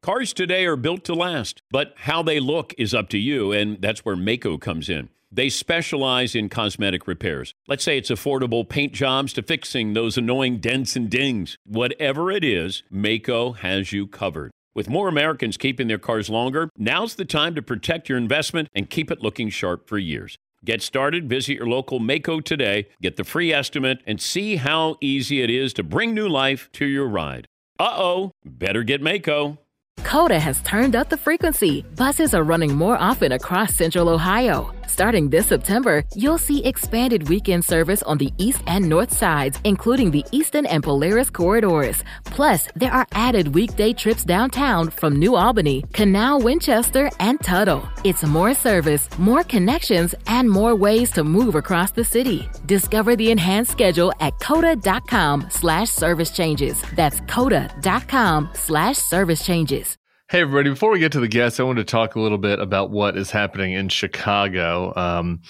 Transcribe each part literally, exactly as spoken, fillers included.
Cars today are built to last, but how they look is up to you, and that's where Maaco comes in. They specialize in cosmetic repairs. Let's say it's affordable paint jobs to fixing those annoying dents and dings. Whatever it is, Maaco has you covered. With more Americans keeping their cars longer, now's the time to protect your investment and keep it looking sharp for years. Get started, visit your local Maaco today, get the free estimate, and see how easy it is to bring new life to your ride. Uh-oh, better get Maaco. Coda has turned up the frequency. Buses are running more often across Central Ohio. Starting this September, you'll see expanded weekend service on the east and north sides, including the Eastern and Polaris corridors. Plus, there are added weekday trips downtown from New Albany, Canal, Winchester, and Tuttle. It's more service, more connections, and more ways to move across the city. Discover the enhanced schedule at coda.com slash service changes. That's coda.com slash service changes. Hey, everybody, before we get to the guests, I wanted to talk a little bit about what is happening in Chicago. Um,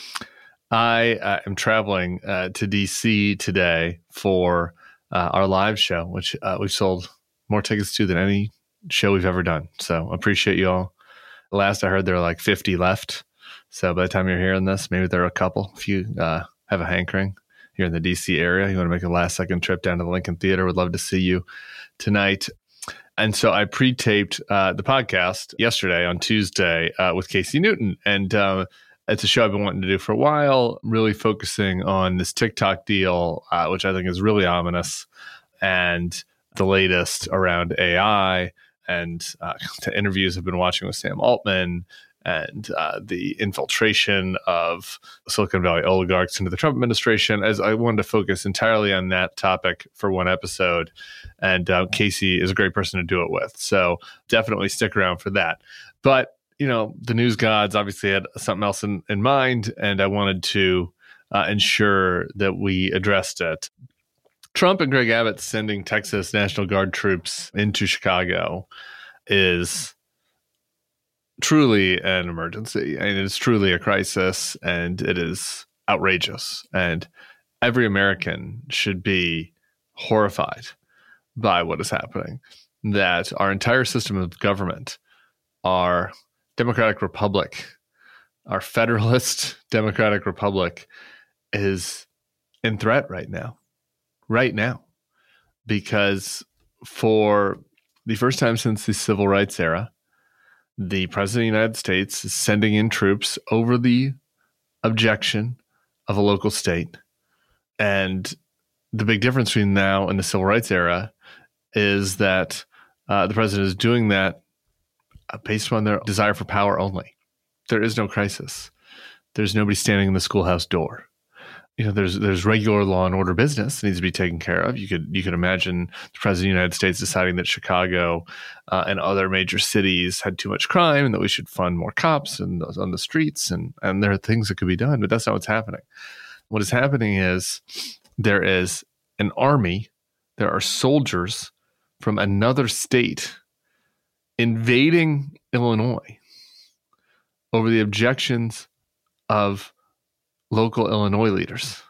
I uh, am traveling uh, to D C today for uh, our live show, which uh, we've sold more tickets to than any show we've ever done. So appreciate you all. Last I heard, there are like fifty left. So by the time you're hearing this, maybe there are a couple. If you uh, have a hankering here in the D C area, you want to make a last-second trip down to the Lincoln Theater, would love to see you tonight. And so I pre-taped uh, the podcast yesterday on Tuesday uh, with Casey Newton. And uh, it's a show I've been wanting to do for a while, really focusing on this TikTok deal, uh, which I think is really ominous, and the latest around A I, and uh, the interviews I've been watching with Sam Altman, and uh, the infiltration of Silicon Valley oligarchs into the Trump administration. As I wanted to focus entirely on that topic for one episode. And uh, Casey is a great person to do it with. So definitely stick around for that. But, you know, the news gods obviously had something else in, in mind, and I wanted to uh, ensure that we addressed it. Trump and Greg Abbott sending Texas National Guard troops into Chicago is truly an emergency, and it's truly a crisis, and it is outrageous. And every American should be horrified by what is happening, that our entire system of government, our democratic republic, our federalist democratic republic is in threat right now, right now, because for the first time since the civil rights era, the president of the United States is sending in troops over the objection of a local state. And the big difference between now and the civil rights era is that uh, the president is doing that based on their desire for power only. There is no crisis. There's nobody standing in the schoolhouse door. You know, there's there's regular law and order business that needs to be taken care of. You could you could imagine the president of the United States deciding that Chicago uh, and other major cities had too much crime and that we should fund more cops and on the streets, and and there are things that could be done, but that's not what's happening. What is happening is there is an army, there are soldiers from another state invading Illinois over the objections of local Illinois leaders.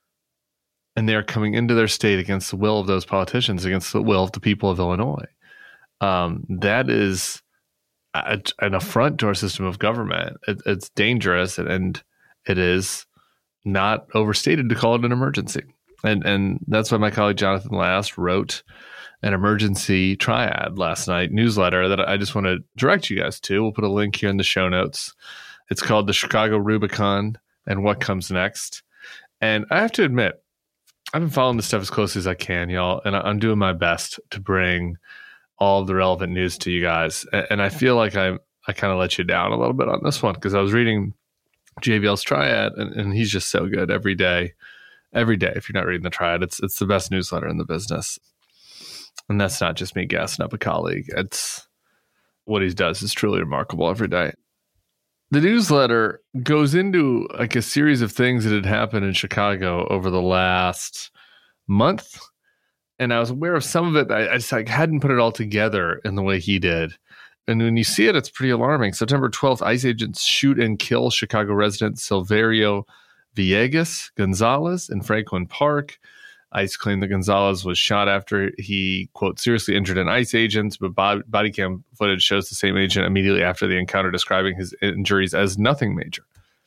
And they're coming into their state against the will of those politicians, against the will of the people of Illinois. Um, that is a, an affront to our system of government. It, it's dangerous, and, and it is not overstated to call it an emergency. And and that's why my colleague Jonathan Last wrote an emergency triad last night newsletter that I just want to direct you guys to. We'll put a link here in the show notes. It's called The Chicago Rubicon and What Comes Next. And I have to admit, I've been following this stuff as closely as I can, y'all, and I'm doing my best to bring all of the relevant news to you guys. And I feel like I I kind of let you down a little bit on this one, because I was reading J V L's Triad, and, and he's just so good every day. Every day, if you're not reading the Triad, it's it's the best newsletter in the business. And that's not just me gassing up a colleague. It's what he does is truly remarkable every day. The newsletter goes into like a series of things that had happened in Chicago over the last month. And I was aware of some of it. I, I just like, hadn't put it all together in the way he did. And when you see it, it's pretty alarming. September twelfth, ICE agents shoot and kill Chicago resident Silverio Villegas Gonzalez in Franklin Park. ICE claimed that Gonzalez was shot after he, quote, seriously injured an ICE agent, but body cam footage shows the same agent immediately after the encounter describing his injuries as nothing major.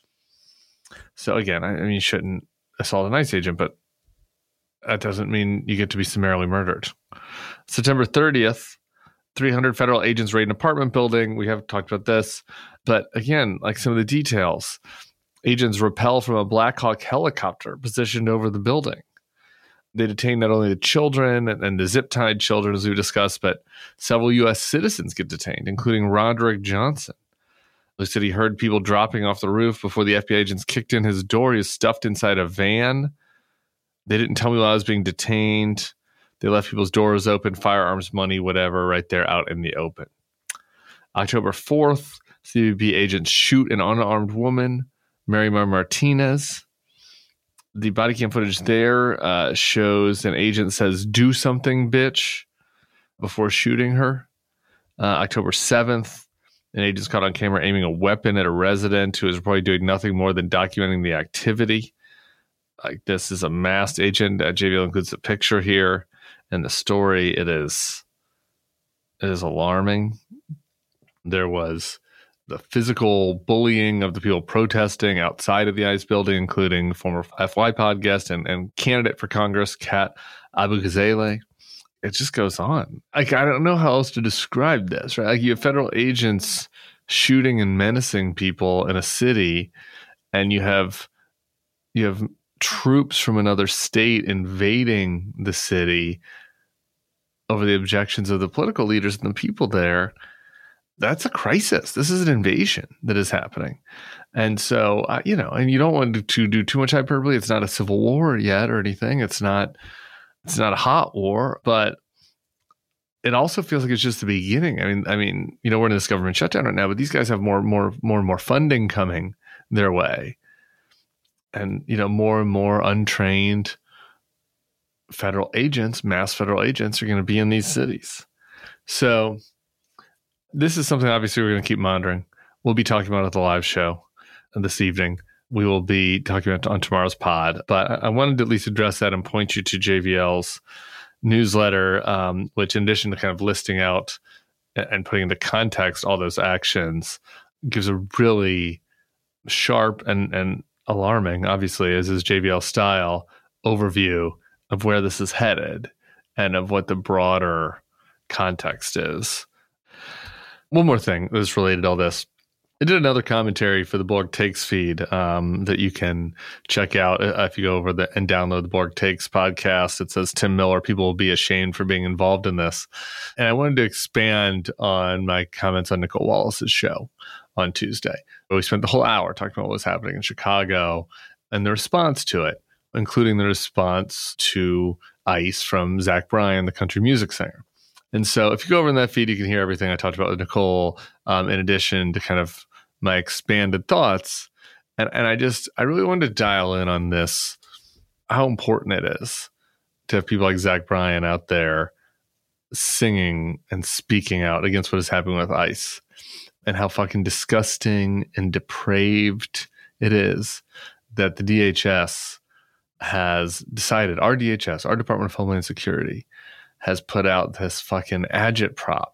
So again, I mean, you shouldn't assault an ICE agent, but that doesn't mean you get to be summarily murdered. September thirtieth, three hundred federal agents raid an apartment building. We haven't talked about this, but again, like some of the details, agents rappel from a Black Hawk helicopter positioned over the building. They detained not only the children and, and the zip-tied children, as we discussed, but several U S citizens get detained, including Roderick Johnson. They said he heard people dropping off the roof before the F B I agents kicked in his door. He was stuffed inside a van. They didn't tell me while I was being detained. They left people's doors open, firearms, money, whatever, right there out in the open. October fourth, C B P agents shoot an unarmed woman, Marimar Martinez. The body cam footage there uh, shows an agent says, "Do something, bitch," before shooting her. Uh, October seventh, an agent's caught on camera aiming a weapon at a resident who is probably doing nothing more than documenting the activity. Like, this is a masked agent. Uh, J V L includes a picture here and the story. It is, it is alarming. There was the physical bullying of the people protesting outside of the ICE building, including former F Y pod guest and, and candidate for Congress, Kat Abu-Ghazaleh. It just goes on. Like, I don't know how else to describe this, right? Like, you have federal agents shooting and menacing people in a city, and you have you have troops from another state invading the city over the objections of the political leaders and the people there. That's a crisis. This is an invasion that is happening. And so, uh, you know, and you don't want to, to do too much hyperbole. It's not a civil war yet or anything. It's not, it's not a hot war, but it also feels like it's just the beginning. I mean, I mean, you know, we're in this government shutdown right now, but these guys have more, more, more and more funding coming their way. And, you know, more and more untrained federal agents, mass federal agents are going to be in these cities. So this is something obviously we're going to keep monitoring. We'll be talking about it at the live show this evening. We will be talking about it on tomorrow's pod. But I wanted to at least address that and point you to J V L's newsletter, um, which in addition to kind of listing out and putting into context all those actions, gives a really sharp and, and alarming, obviously, as is J V L's style, overview of where this is headed and of what the broader context is. One more thing that's related to all this. I did another commentary for the Borg Takes feed um, that you can check out uh, if you go over the, and download the Borg Takes podcast. It says, Tim Miller, people will be ashamed for being involved in this. And I wanted to expand on my comments on Nicole Wallace's show on Tuesday. We spent the whole hour talking about what was happening in Chicago and the response to it, including the response to ICE from Zach Bryan, the country music singer. And so if you go over in that feed, you can hear everything I talked about with Nicole, um, in addition to kind of my expanded thoughts. And, and I just, I really wanted to dial in on this, how important it is to have people like Zach Bryan out there singing and speaking out against what is happening with ICE, and how fucking disgusting and depraved it is that the D H S has decided, our D H S, our Department of Homeland Security, has put out this fucking agitprop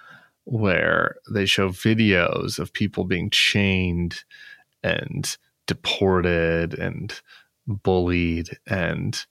where they show videos of people being chained and deported and bullied and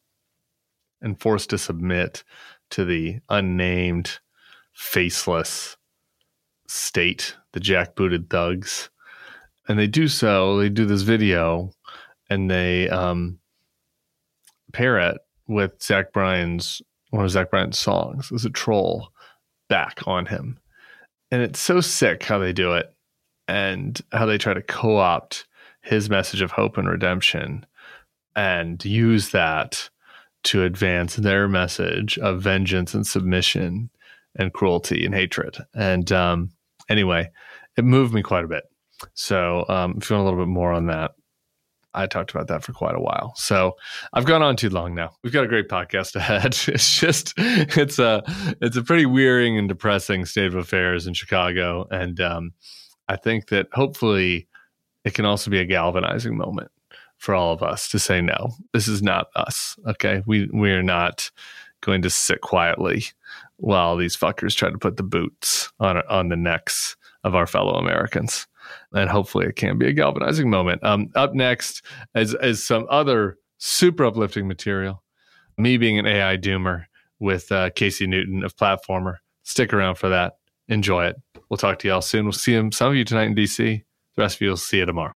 and forced to submit to the unnamed, faceless state, the jackbooted thugs. And they do so, they do this video and they um, pair it with Zach Bryan's one of Zach Bryan's songs. Is a troll back on him. And it's so sick how they do it and how they try to co-opt his message of hope and redemption and use that to advance their message of vengeance and submission and cruelty and hatred. And um, anyway, it moved me quite a bit. So um, if you want a little bit more on that, I talked about that for quite a while. So I've gone on too long now. We've got a great podcast ahead. It's just, it's a, it's a pretty wearying and depressing state of affairs in Chicago. And um, I think that hopefully it can also be a galvanizing moment for all of us to say, no, this is not us. Okay. We, we are not going to sit quietly while these fuckers try to put the boots on, on the necks of our fellow Americans. And hopefully it can be a galvanizing moment. Um, up next is, is some other super uplifting material. Me being an A I doomer with uh, Casey Newton of Platformer. Stick around for that. Enjoy it. We'll talk to y'all soon. We'll see him, some of you tonight in D C. The rest of you will see you tomorrow.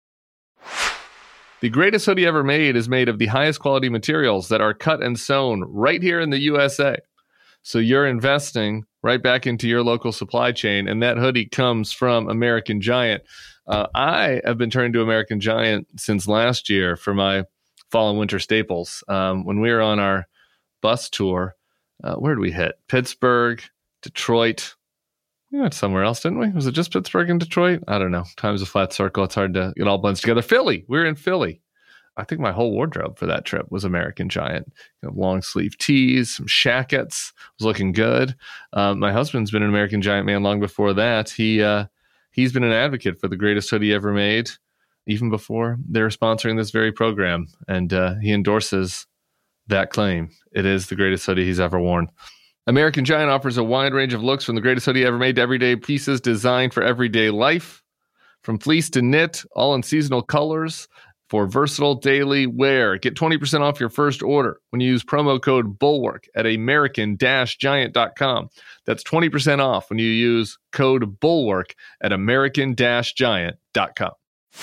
The greatest hoodie ever made is made of the highest quality materials that are cut and sewn right here in the U S A. So you're investing right back into your local supply chain, and that hoodie comes from American Giant. Uh, I have been turning to American Giant since last year for my fall and winter staples. Um, when we were on our bus tour, uh, where did we hit? Pittsburgh, Detroit. We went somewhere else, didn't we? Was it just Pittsburgh and Detroit? I don't know. Time's a flat circle. It's hard to, it all blends together. Philly. We were in Philly. I think my whole wardrobe for that trip was American Giant. You know, long sleeve tees, some shackets. Was looking good. Um, my husband's been an American Giant man long before that. He uh, he's been an advocate for the greatest hoodie ever made, even before they're sponsoring this very program. And uh, he endorses that claim. It is the greatest hoodie he's ever worn. American Giant offers a wide range of looks from the greatest hoodie ever made to everyday pieces designed for everyday life. From fleece to knit, all in seasonal colors for versatile daily wear. Get twenty percent off your first order when you use promo code BULWARK at American Giant dot com. That's twenty percent off when you use code BULWARK at American Giant dot com.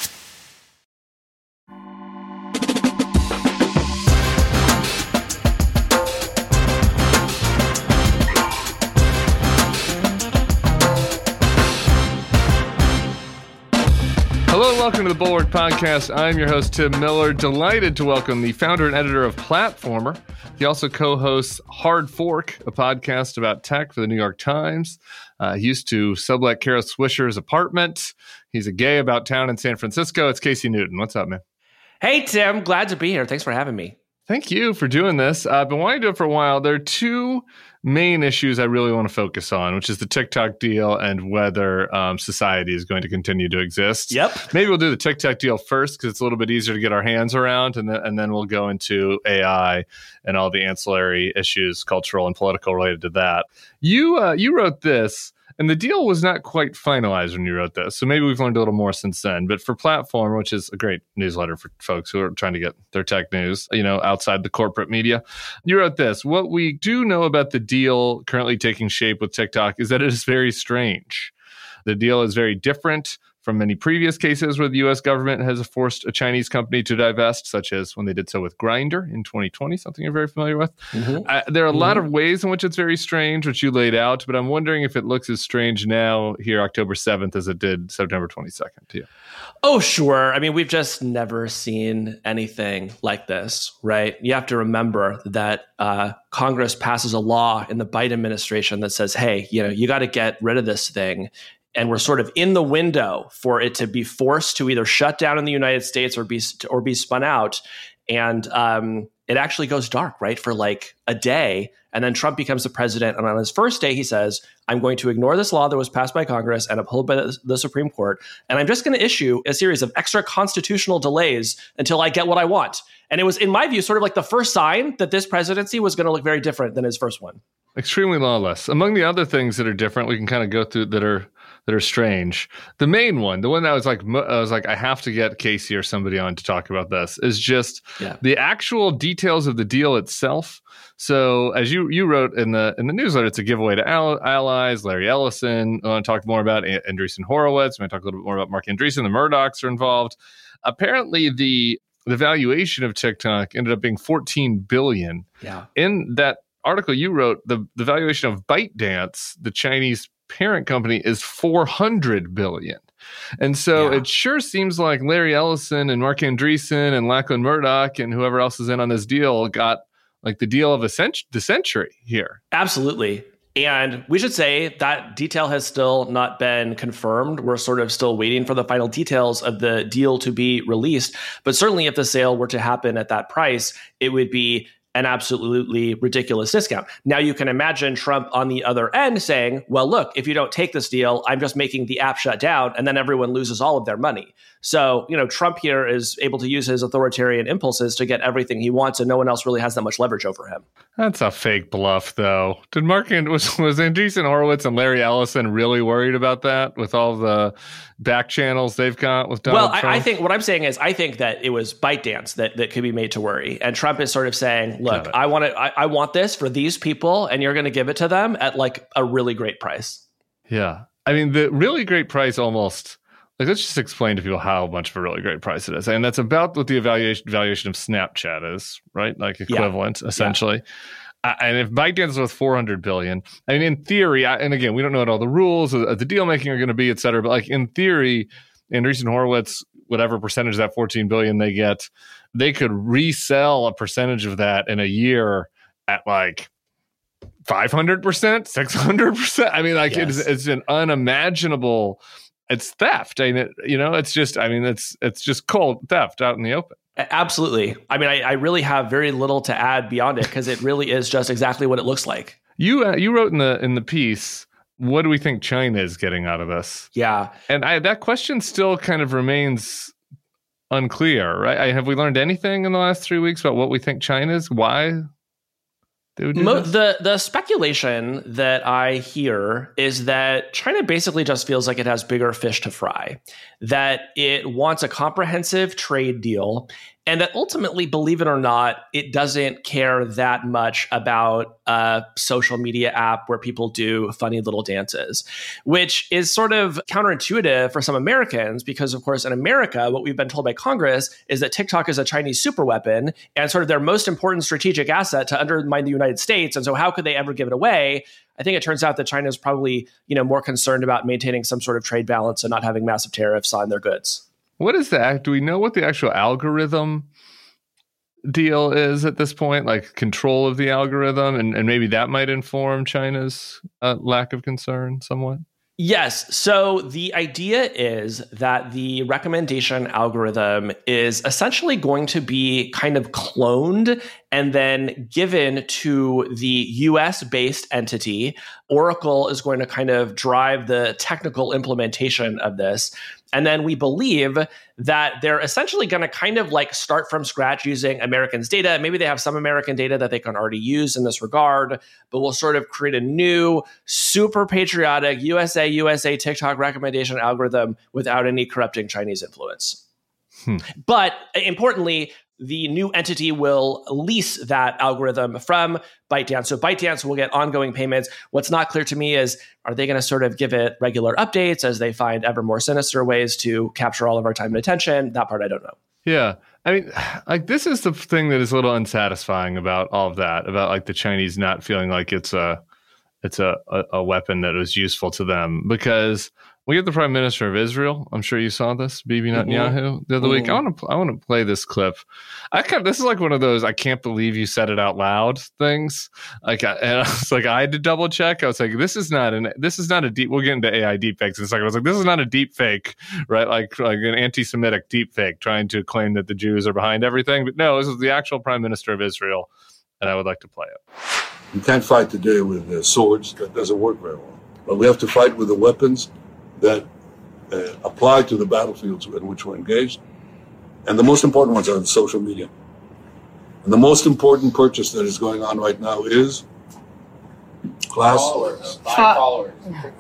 Hello and welcome to the Bulwark Podcast. I'm your host, Tim Miller. Delighted to welcome the founder and editor of Platformer. He also co-hosts Hard Fork, a podcast about tech for the New York Times. Uh, he used to sublet Kara Swisher's apartment. He's a gay about town in San Francisco. It's Casey Newton. What's up, man? Hey, Tim. Glad to be here. Thanks for having me. Thank you for doing this. I've been wanting to do it for a while. There are two main issues I really want to focus on, which is the TikTok deal and whether um, society is going to continue to exist. Yep. Maybe we'll do the TikTok deal first because it's a little bit easier to get our hands around, and then, and then we'll go into A I and all the ancillary issues, cultural and political, related to that. You uh, you wrote this, and the deal was not quite finalized when you wrote this, so maybe we've learned a little more since then. But for Platform, which is a great newsletter for folks who are trying to get their tech news, you know, outside the corporate media, you wrote this. What we do know about the deal currently taking shape with TikTok is that it is very strange. The deal is very different from many previous cases where the U S government has forced a Chinese company to divest, such as when they did so with Grindr in twenty twenty, something you're very familiar with. Mm-hmm. Uh, there are a mm-hmm. lot of ways in which it's very strange, which you laid out, but I'm wondering if it looks as strange now here October seventh as it did September twenty-second to you. Oh, sure. I mean, we've just never seen anything like this, right? You have to remember that uh, Congress passes a law in the Biden administration that says, hey, you know, you got to get rid of this thing. And we're sort of in the window for it to be forced to either shut down in the United States or be or be spun out. And um, it actually goes dark, right, for like a day. And then Trump becomes the president. And on his first day, he says, I'm going to ignore this law that was passed by Congress and upheld by the, the Supreme Court. And I'm just going to issue a series of extra constitutional delays until I get what I want. And it was, in my view, sort of like the first sign that this presidency was going to look very different than his first one. Extremely lawless. Among the other things that are different, we can kind of go through that are that are strange. The main one, the one that I was like, I was like, I have to get Casey or somebody on to talk about this, is just yeah. the actual details of the deal itself. So, as you you wrote in the in the newsletter, it's a giveaway to allies. Larry Ellison. I want to talk more about Andreessen Horowitz. I'm going to talk a little bit more about Mark Andreessen. The Murdochs are involved. Apparently, the the valuation of TikTok ended up being fourteen billion dollars. Yeah. In that article you wrote, the, the valuation of ByteDance, the Chinese parent company, is four hundred billion dollars. And so yeah. it sure seems like Larry Ellison and Mark Andreessen and Lachlan Murdoch and whoever else is in on this deal got like the deal of a cent- the century here. Absolutely. And we should say that detail has still not been confirmed. We're sort of still waiting for the final details of the deal to be released. But certainly if the sale were to happen at that price, it would be an absolutely ridiculous discount. Now you can imagine Trump on the other end saying, well, look, if you don't take this deal, I'm just making the app shut down, and then everyone loses all of their money. So, you know, Trump here is able to use his authoritarian impulses to get everything he wants, and no one else really has that much leverage over him. That's a fake bluff, though. Did Mark and was was Andreessen Horowitz and Larry Ellison really worried about that with all the back channels they've got with Donald well, Trump? Well, I, I think what I'm saying is I think that it was ByteDance that that could be made to worry, and Trump is sort of saying, "Look, I want it. I, I want this for these people, and you're going to give it to them at like a really great price." Yeah, I mean, the really great price almost. Like, let's just explain to people how much of a really great price it is. And that's about what the evaluation valuation of Snapchat is, right? Like equivalent, yeah. essentially. Yeah. Uh, and if ByteDance is worth four hundred billion dollars, I mean, in theory, I, and again, we don't know what all the rules of the deal making are going to be, et cetera. But like in theory, Andreessen Horowitz, whatever percentage of that fourteen billion dollars they get, they could resell a percentage of that in a year at like five hundred percent, six hundred percent. I mean, like yes. it's, it's an unimaginable... It's theft. I mean, it, you know, it's just, I mean, it's it's just cold theft out in the open. Absolutely. I mean, I, I really have very little to add beyond it because it really is just exactly what it looks like. You uh, you wrote in the in the piece, what do we think China is getting out of this? Yeah. And I, that question still kind of remains unclear, right? I, have we learned anything in the last three weeks about what we think China is? Why? Mo- the the speculation that I hear is that China basically just feels like it has bigger fish to fry, that it wants a comprehensive trade deal, and that ultimately, believe it or not, it doesn't care that much about a social media app where people do funny little dances, which is sort of counterintuitive for some Americans because, of course, in America, what we've been told by Congress is that TikTok is a Chinese superweapon and sort of their most important strategic asset to undermine the United States. And so how could they ever give it away? I think it turns out that China is probably, you know, more concerned about maintaining some sort of trade balance and not having massive tariffs on their goods. What is that? Do we know what the actual algorithm deal is at this point? Like control of the algorithm, and, and maybe that might inform China's uh, lack of concern somewhat? Yes. So the idea is that the recommendation algorithm is essentially going to be kind of cloned and then given to the U S-based entity. Oracle is going to kind of drive the technical implementation of this. And then we believe that they're essentially going to kind of like start from scratch using Americans' data. Maybe they have some American data that they can already use in this regard, but we'll sort of create a new, super patriotic U S A, U S A TikTok recommendation algorithm without any corrupting Chinese influence. Hmm. But importantly, the new entity will lease that algorithm from ByteDance. So ByteDance will get ongoing payments. What's not clear to me is, are they going to sort of give it regular updates as they find ever more sinister ways to capture all of our time and attention? That part I don't know. Yeah. I mean, like this is the thing that is a little unsatisfying about all of that, about like the Chinese not feeling like it's a it's a, a, a weapon that is useful to them, because we have the Prime Minister of Israel. I'm sure you saw this, Bibi Netanyahu, mm-hmm. the other mm-hmm. week. I want to I want to play this clip. I kind of, this is like one of those I can't believe you said it out loud things. Like, I, and I was like, I had to double check. I was like, this is not an this is not a deep. We'll get into A I deepfakes in a second. I was like, this is not a deep fake, right? Like like an anti-Semitic deep fake trying to claim that the Jews are behind everything. But no, this is the actual Prime Minister of Israel, and I would like to play it. You can't fight today with uh, swords. That doesn't work very well. But we have to fight with the weapons that uh, apply to the battlefields in which we're engaged. And the most important ones are in social media. And the most important purchase that is going on right now is class followers. followers.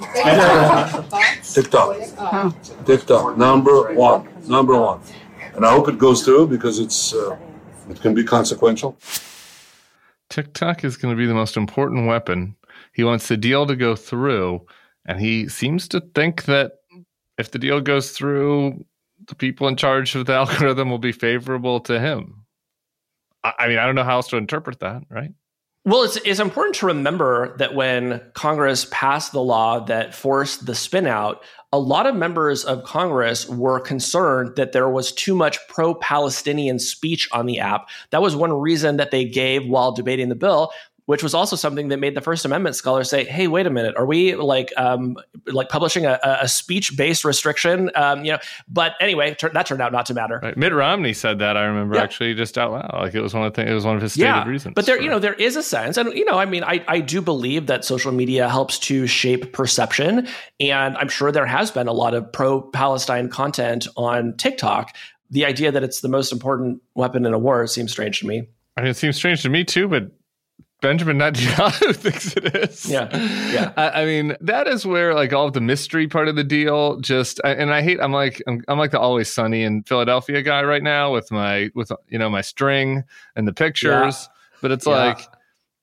TikTok. TikTok. Number one. Number one. And I hope it goes through because it's uh, it can be consequential. TikTok is going to be the most important weapon. He wants the deal to go through. And he seems to think that if the deal goes through, the people in charge of the algorithm will be favorable to him. I, I mean, I don't know how else to interpret that, right? Well, it's it's important to remember that when Congress passed the law that forced the spin out, a lot of members of Congress were concerned that there was too much pro-Palestinian speech on the app. That was one reason that they gave while debating the bill. which was also something that made the First Amendment scholars say, hey, wait a minute, are we like um, like publishing a, a speech-based restriction? Um, you know, but anyway, tur- that turned out not to matter. Right. Mitt Romney said that, I remember, yeah. actually just out loud. Like it was one of the things, it was one of his stated yeah, reasons. But there, for... you know, there is a sense, and you know, I mean, I, I do believe that social media helps to shape perception, and I'm sure there has been a lot of pro-Palestine content on TikTok. The idea that it's the most important weapon in a war seems strange to me. I mean, it seems strange to me too, but Benjamin Netanyahu thinks it is. Yeah, yeah. I, I mean, that is where like all of the mystery part of the deal. Just and I hate. I'm like I'm, I'm like the Always Sunny in Philadelphia guy right now with my with you know my string and the pictures. Yeah. But it's yeah. like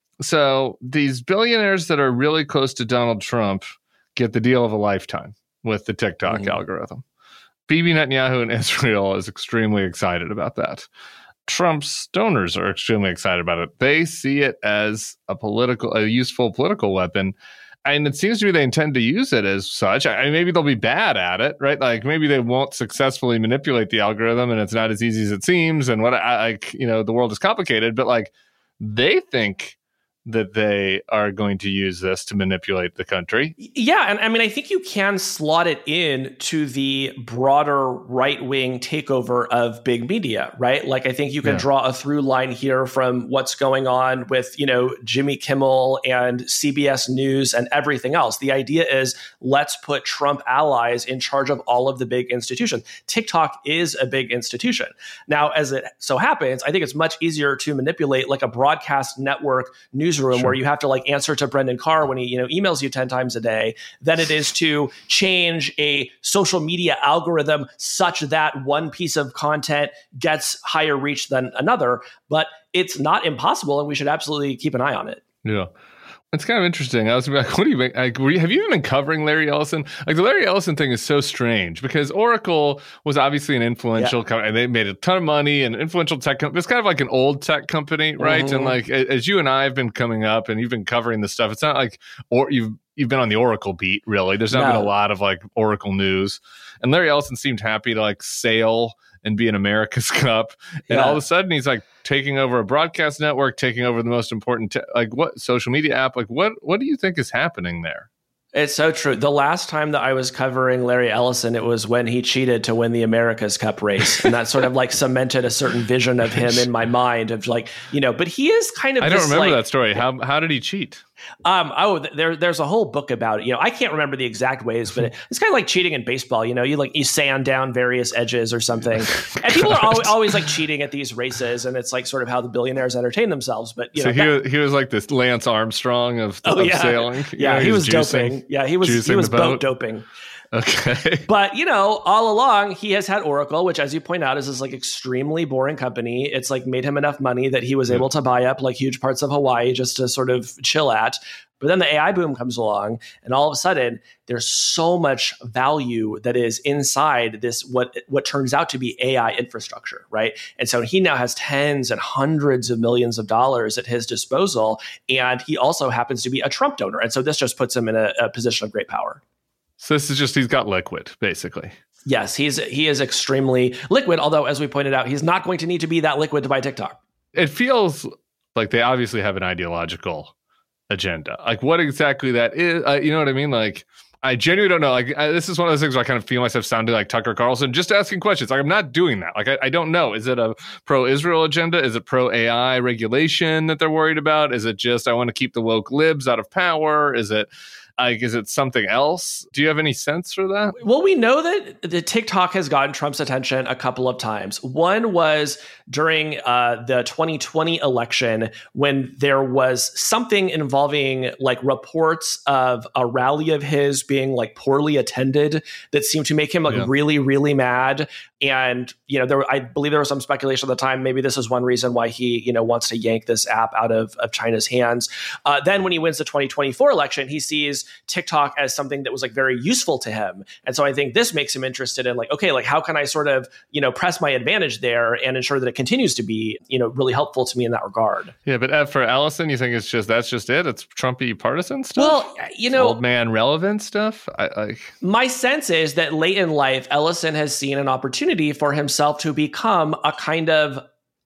so these billionaires that are really close to Donald Trump get the deal of a lifetime with the TikTok mm-hmm. algorithm. Bibi Netanyahu in Israel is extremely excited about that. Trump's donors are extremely excited about it. They see it as a political, a useful political weapon. And it seems to me they intend to use it as such. I mean, maybe they'll be bad at it, right? Like maybe they won't successfully manipulate the algorithm and it's not as easy as it seems. And what I like, you know, the world is complicated, but like they think that they are going to use this to manipulate the country. Yeah. And I mean, I think you can slot it in to the broader right-wing takeover of big media, right? Like, I think you can yeah. draw a through line here from what's going on with, you know, Jimmy Kimmel and C B S News and everything else. The idea is let's put Trump allies in charge of all of the big institutions. TikTok is a big institution. Now, as it so happens, I think it's much easier to manipulate like a broadcast network news newsroom sure. where you have to like answer to Brendan Carr when he, you know, emails you ten times a day than it is to change a social media algorithm such that one piece of content gets higher reach than another. But it's not impossible, and we should absolutely keep an eye on it. Yeah. It's kind of interesting. I was like, what do you make? Like, were you, have you even been covering Larry Ellison? Like, the Larry Ellison thing is so strange because Oracle was obviously an influential yeah. company and they made a ton of money and influential tech company. It's kind of like an old tech company, right? Mm-hmm. And like, as you and I have been coming up and you've been covering this stuff, it's not like, or you've, you've been on the Oracle beat, really. There's not no. been a lot of like Oracle news. And Larry Ellison seemed happy to like sail and be in America's Cup. And yeah. all of a sudden he's like taking over a broadcast network, taking over the most important, te- like what social media app, like what, what do you think is happening there? It's so true. The last time that I was covering Larry Ellison, it was when he cheated to win the America's Cup race. And that sort of like cemented a certain vision of him in my mind of like, you know, but he is kind of, I don't this, remember like, that story. How, how did he cheat? Um, oh, there, there's a whole book about it. You know, I can't remember the exact ways, but it, it's kind of like cheating in baseball. You know, you like you sand down various edges or something, and people are always, always like cheating at these races, and it's like sort of how the billionaires entertain themselves. But you so know, he that, was, he was like this Lance Armstrong of, oh, of yeah. sailing. Yeah, you know, he, he was, was juicing, doping. Yeah, he was he was boat. boat doping. Okay. But, you know, all along he has had Oracle, which, as you point out, is this like extremely boring company. It's like made him enough money that he was yeah. able to buy up like huge parts of Hawaii just to sort of chill at. But then the A I boom comes along, and all of a sudden there's so much value that is inside this, what what turns out to be A I infrastructure, right? And so he now has tens and hundreds of millions of dollars at his disposal. And he also happens to be a Trump donor. And so this just puts him in a, a position of great power. So this is just, he's got liquid, basically. Yes, he's he is extremely liquid, although, as we pointed out, he's not going to need to be that liquid to buy TikTok. It feels like they obviously have an ideological agenda. Like what exactly that is, uh, you know what I mean? Like, I genuinely don't know. Like, I, this is one of those things where I kind of feel myself sounding like Tucker Carlson, just asking questions. Like, I'm not doing that. Like, I, I don't know. Is it a pro-Israel agenda? Is it pro-A I regulation that they're worried about? Is it just, I want to keep the woke libs out of power? Is it... Like, is it something else? Do you have any sense for that? Well, we know that the TikTok has gotten Trump's attention a couple of times. One was during uh, the twenty twenty election when there was something involving like reports of a rally of his being like poorly attended that seemed to make him like yeah. really, really mad. And, you know, there, I believe there was some speculation at the time, maybe this is one reason why he, you know, wants to yank this app out of, of China's hands. Uh, then when he wins the twenty twenty-four election, he sees TikTok as something that was like very useful to him. And so I think this makes him interested in like, okay, like how can I sort of, you know, press my advantage there and ensure that it continues to be, you know, really helpful to me in that regard. Yeah. But uh, for Ellison, you think it's just, that's just it? It's Trumpy partisan stuff? Well, you know, old man relevant stuff? I, I... My sense is that late in life, Ellison has seen an opportunity for himself to become a kind of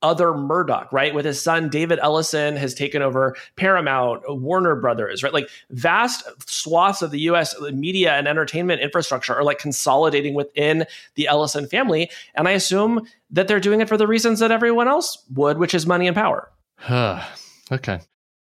other Murdoch, right? With his son, David Ellison has taken over Paramount, Warner Brothers, right? Like vast swaths of the U S media and entertainment infrastructure are like consolidating within the Ellison family. And I assume that they're doing it for the reasons that everyone else would, which is money and power. Okay.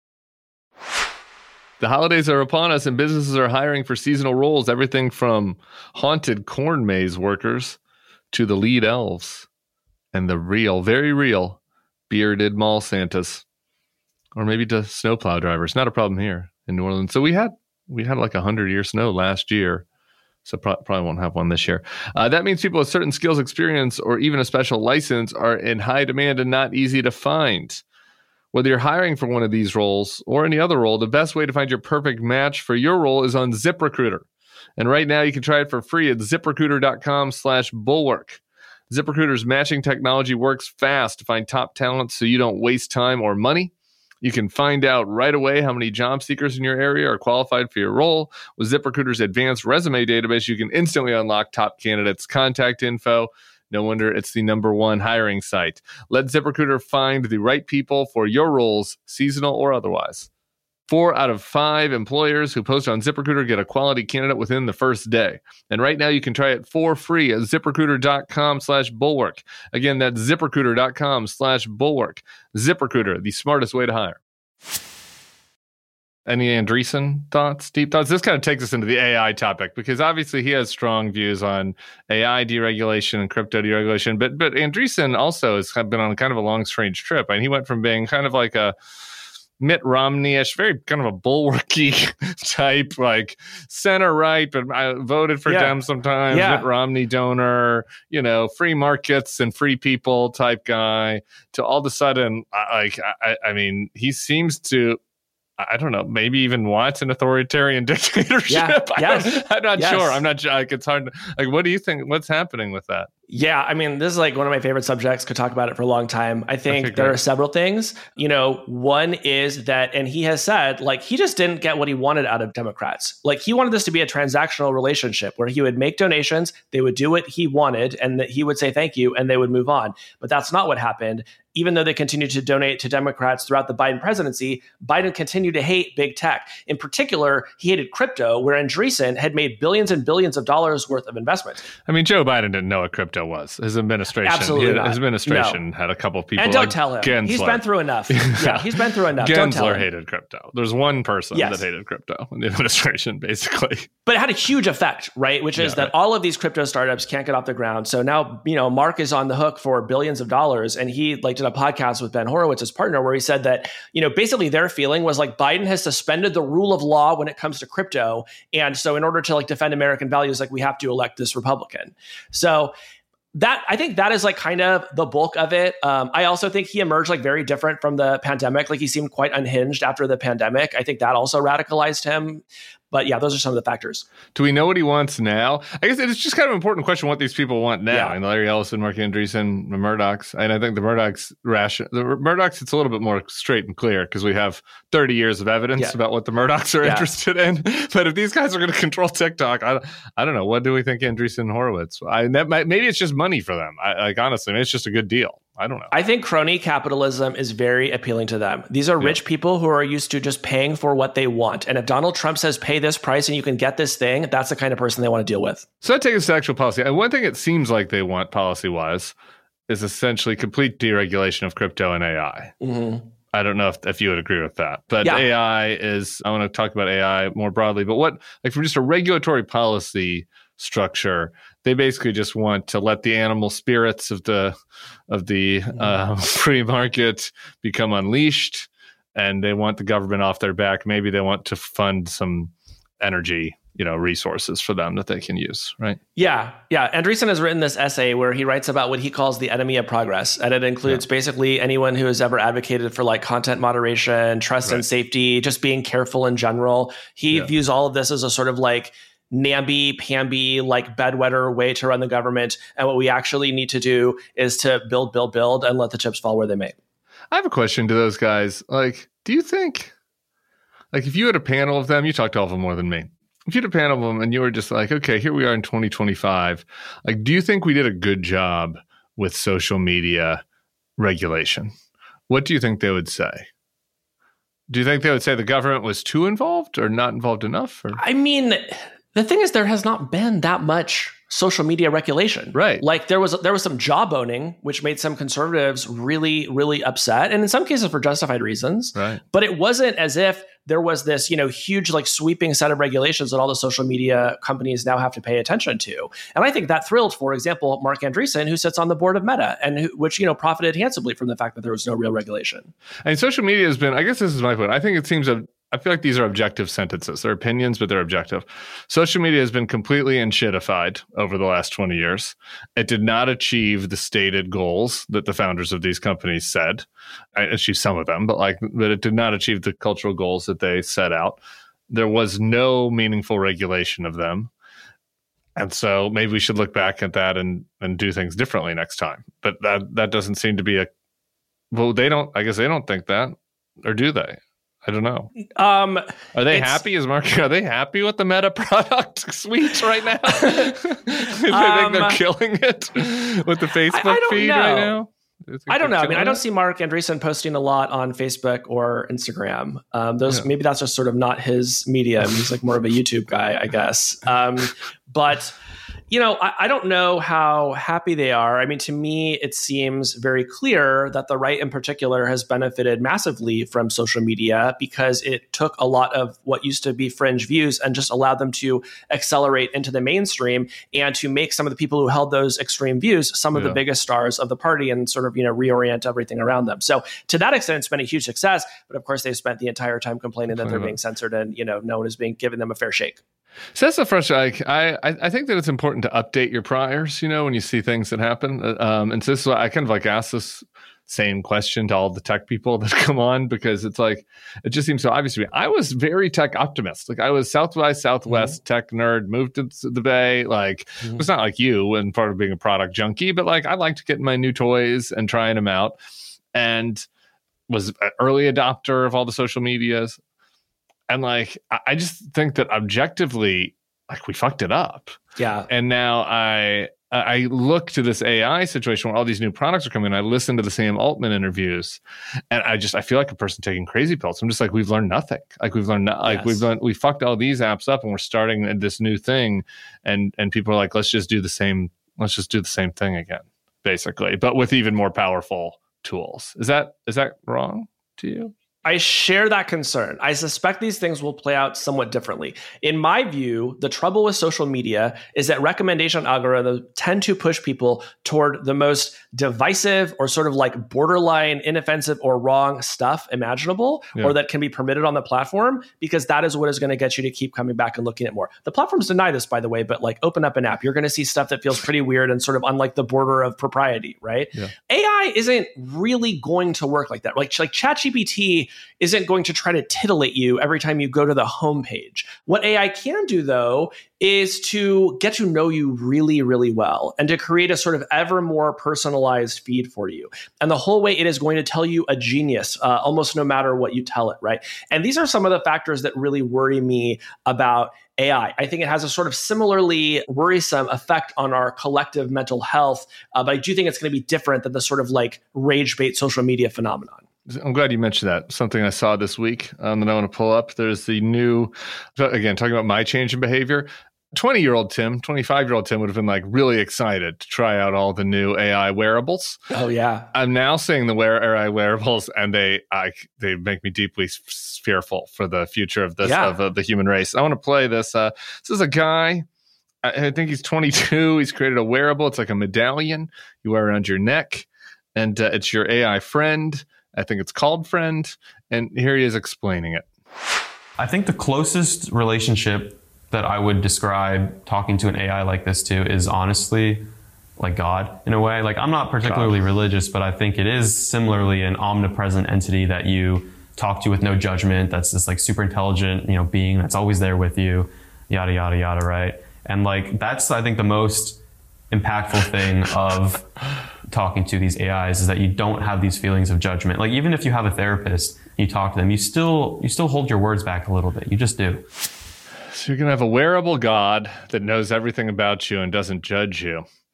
The holidays are upon us and businesses are hiring for seasonal roles, everything from haunted corn maze workers to the lead elves and the real, very real bearded mall Santas, or maybe to snowplow drivers. Not a problem here in New Orleans. So we had we had like a hundred year snow last year, so pro- probably won't have one this year. Uh, that means people with certain skills, experience, or even a special license are in high demand and not easy to find. Whether you're hiring for one of these roles or any other role, the best way to find your perfect match for your role is on ZipRecruiter. And right now you can try it for free at ZipRecruiter.com slash Bulwark. ZipRecruiter's matching technology works fast to find top talent so you don't waste time or money. You can find out right away how many job seekers in your area are qualified for your role. With ZipRecruiter's advanced resume database, you can instantly unlock top candidates' contact info. No wonder it's the number one hiring site. Let ZipRecruiter find the right people for your roles, seasonal or otherwise. Four out of five employers who post on ZipRecruiter get a quality candidate within the first day. And right now you can try it for free at ZipRecruiter.com slash Bulwark. Again, that's ZipRecruiter.com slash Bulwark. ZipRecruiter, the smartest way to hire. Any Andreessen thoughts, deep thoughts? This kind of takes us into the A I topic because obviously he has strong views on A I deregulation and crypto deregulation. But but Andreessen also has been on kind of a long, strange trip. And he went from being kind of like a Mitt Romney-ish, very kind of a bulwarky type, like center right, but I voted for yeah. Dem sometimes, yeah. Mitt Romney donor, you know, free markets and free people type guy, to all of a sudden, like, I, I mean, he seems to, I don't know, maybe even want an authoritarian dictatorship. Yeah, yes. I'm not yes. sure. I'm not sure. Like, it's hard. To, like, what do you think? What's happening with that? Yeah, I mean, this is like one of my favorite subjects. Could talk about it for a long time. I think okay, there great. are several things. You know, one is that, and he has said, like, he just didn't get what he wanted out of Democrats. Like, he wanted this to be a transactional relationship where he would make donations, they would do what he wanted, and that he would say thank you, and they would move on. But that's not what happened. Even though they continued to donate to Democrats throughout the Biden presidency, Biden continued to hate big tech. In particular, he hated crypto, where Andreessen had made billions and billions of dollars worth of investment. I mean, Joe Biden didn't know what crypto was. His administration, Absolutely his, not. his administration No. had a couple of people. And don't like tell him. Gensler. He's been through enough. Yeah, he's been through enough. Don't tell Gensler him. hated crypto. There's one person Yes. that hated crypto in the administration, basically. But it had a huge effect, right? Which is Yeah, that right. all of these crypto startups can't get off the ground. So now, you know, Mark is on the hook for billions of dollars. And he like did a podcast with Ben Horowitz, his partner, where he said that, you know, basically their feeling was like Biden has suspended the rule of law when it comes to crypto. And so in order to like defend American values, like we have to elect this Republican. So that, I think that is like kind of the bulk of it. Um, I also think he emerged like very different from the pandemic. Like he seemed quite unhinged after the pandemic. I think that also radicalized him. But yeah, those are some of the factors. Do we know what he wants now? I guess it's just kind of an important question what these people want now. Yeah. And Larry Ellison, Mark Andreessen, the Murdochs. And I think the Murdochs ration the Murdochs, it's a little bit more straight and clear because we have thirty years of evidence Yeah. about what the Murdochs are Yeah. interested in. But if these guys are going to control TikTok, I, I don't know. What do we think Andreessen and Horowitz? I, that might, maybe it's just money for them. I, like, honestly, maybe it's just a good deal. I don't know. I think crony capitalism is very appealing to them. These are rich Yeah. people who are used to just paying for what they want. And if Donald Trump says pay this price and you can get this thing, that's the kind of person they want to deal with. So that takes us to actual policy. And one thing it seems like they want policy-wise is essentially complete deregulation of crypto and A I. Mm-hmm. I don't know if, if you would agree with that. But Yeah. A I is, I want to talk about A I more broadly, but what, like from just a regulatory policy structure, they basically just want to let the animal spirits of the of the uh, free market become unleashed, and they want the government off their back. Maybe they want to fund some energy, you know, resources for them that they can use, right? Yeah. Yeah. Andreessen has written this essay where he writes about what he calls the enemy of progress. And it includes Yeah. basically anyone who has ever advocated for like content moderation, trust Right. and safety, just being careful in general. He Yeah. views all of this as a sort of like namby-pamby, like bedwetter way to run the government. And what we actually need to do is to build, build, build, and let the chips fall where they may. I have a question to those guys. Like, do you think, like, if you had a panel of them, you talk to all of them more than me. If you had a panel of them and you were just like, okay, here we are in twenty twenty-five, like, do you think we did a good job with social media regulation, what do you think they would say? Do you think they would say the government was too involved or not involved enough? Or? I mean, the thing is, there has not been that much social media regulation. Right. Like there was there was some jawboning, which made some conservatives really, really upset. And in some cases for justified reasons. Right. But it wasn't as if there was this, you know, huge like sweeping set of regulations that all the social media companies now have to pay attention to. And I think that thrilled, for example, Mark Andreessen, who sits on the board of Meta and who, which, you know, profited handsomely from the fact that there was no real regulation. And social media has been, I guess this is my point. I think it seems a I feel like these are objective sentences. They're opinions, but they're objective. Social media has been completely enshittified over the last twenty years. It did not achieve the stated goals that the founders of these companies said. I achieved some of them, but like, but it did not achieve the cultural goals that they set out. There was no meaningful regulation of them. And so maybe we should look back at that and, and do things differently next time. But that, that doesn't seem to be a, well, they don't, I guess they don't think that, or do they? I don't know. Um, are they happy? Is Mark? Are they happy with the Meta product suite right now? they think um, they're killing it with the Facebook I, I feed know. right now. I don't know. I mean, I don't see Mark Andreessen posting a lot on Facebook or Instagram. Um, those yeah. maybe that's just sort of not his medium. He's like more of a YouTube guy, I guess. Um, but. You know, I, I don't know how happy they are. I mean, to me, it seems very clear that the right in particular has benefited massively from social media because it took a lot of what used to be fringe views and just allowed them to accelerate into the mainstream and to make some of the people who held those extreme views some of yeah. the biggest stars of the party and sort of, you know, reorient everything around them. So to that extent, it's been a huge success. But of course, they've spent the entire time complaining that they're being censored and, you know, no one is being giving them a fair shake. So that's the first. Like, I I think that it's important to update your priors. You know, when you see things that happen, um, and so this is why I kind of like ask this same question to all the tech people that come on because it's like it just seems so obvious to me. I was very tech optimist. Like I was South by Southwest mm-hmm. tech nerd. Moved to the Bay. Like mm-hmm. it's not like you and part of being a product junkie, but like I liked getting my new toys and trying them out, and was an early adopter of all the social medias. And like, I just think that objectively, like we fucked it up. Yeah. And now I I look to this A I situation where all these new products are coming. I listen to the Sam Altman interviews, and I just I feel like a person taking crazy pills. I'm just like, we've learned nothing. Like we've learned no, like yes. we've learned we fucked all these apps up, and we're starting this new thing. And and people are like, let's just do the same. Let's just do the same thing again, basically, but with even more powerful tools. Is that is that wrong to you? I share that concern. I suspect these things will play out somewhat differently. In my view, the trouble with social media is that recommendation algorithms tend to push people toward the most divisive or sort of like borderline inoffensive or wrong stuff imaginable, yeah. or that can be permitted on the platform, because that is what is going to get you to keep coming back and looking at more. The platforms deny this, by the way, but like open up an app, you're going to see stuff that feels pretty weird and sort of unlike the border of propriety, right? Yeah. A I isn't really going to work like that. Like, like ChatGPT isn't going to try to titillate you every time you go to the homepage. What A I can do, though, is to get to know you really, really well and to create a sort of ever more personalized feed for you. And the whole way it is going to tell you a genius, uh, almost no matter what you tell it, right? And these are some of the factors that really worry me about A I. I think it has a sort of similarly worrisome effect on our collective mental health, uh, but I do think it's going to be different than the sort of like rage bait social media phenomenon. I'm glad you mentioned that. Something I saw this week um, that I want to pull up. There's the new, again, talking about my change in behavior. twenty-year-old Tim, twenty-five-year-old Tim would have been like really excited to try out all the new A I wearables. Oh, yeah. I'm now seeing the wear A I wearables, and they I, they make me deeply fearful for the future of this yeah. of uh, the human race. I want to play this. Uh, this is a guy. I, I think he's twenty-two. He's created a wearable. It's like a medallion you wear around your neck, and uh, it's your A I friend. I think it's called Friend, and here he is explaining it. I think the closest relationship that I would describe talking to an A I like this to is honestly like God in a way. Like I'm not particularly God. religious, but I think it is similarly an omnipresent entity that you talk to with no judgment. That's this like super intelligent, you know, being that's always there with you, yada, yada, yada, right? And like that's, I think, the most impactful thing of talking to these A Is is that you don't have these feelings of judgment. Like even if you have a therapist, you talk to them, you still you still hold your words back a little bit. You just do. So you're going to have a wearable God that knows everything about you and doesn't judge you.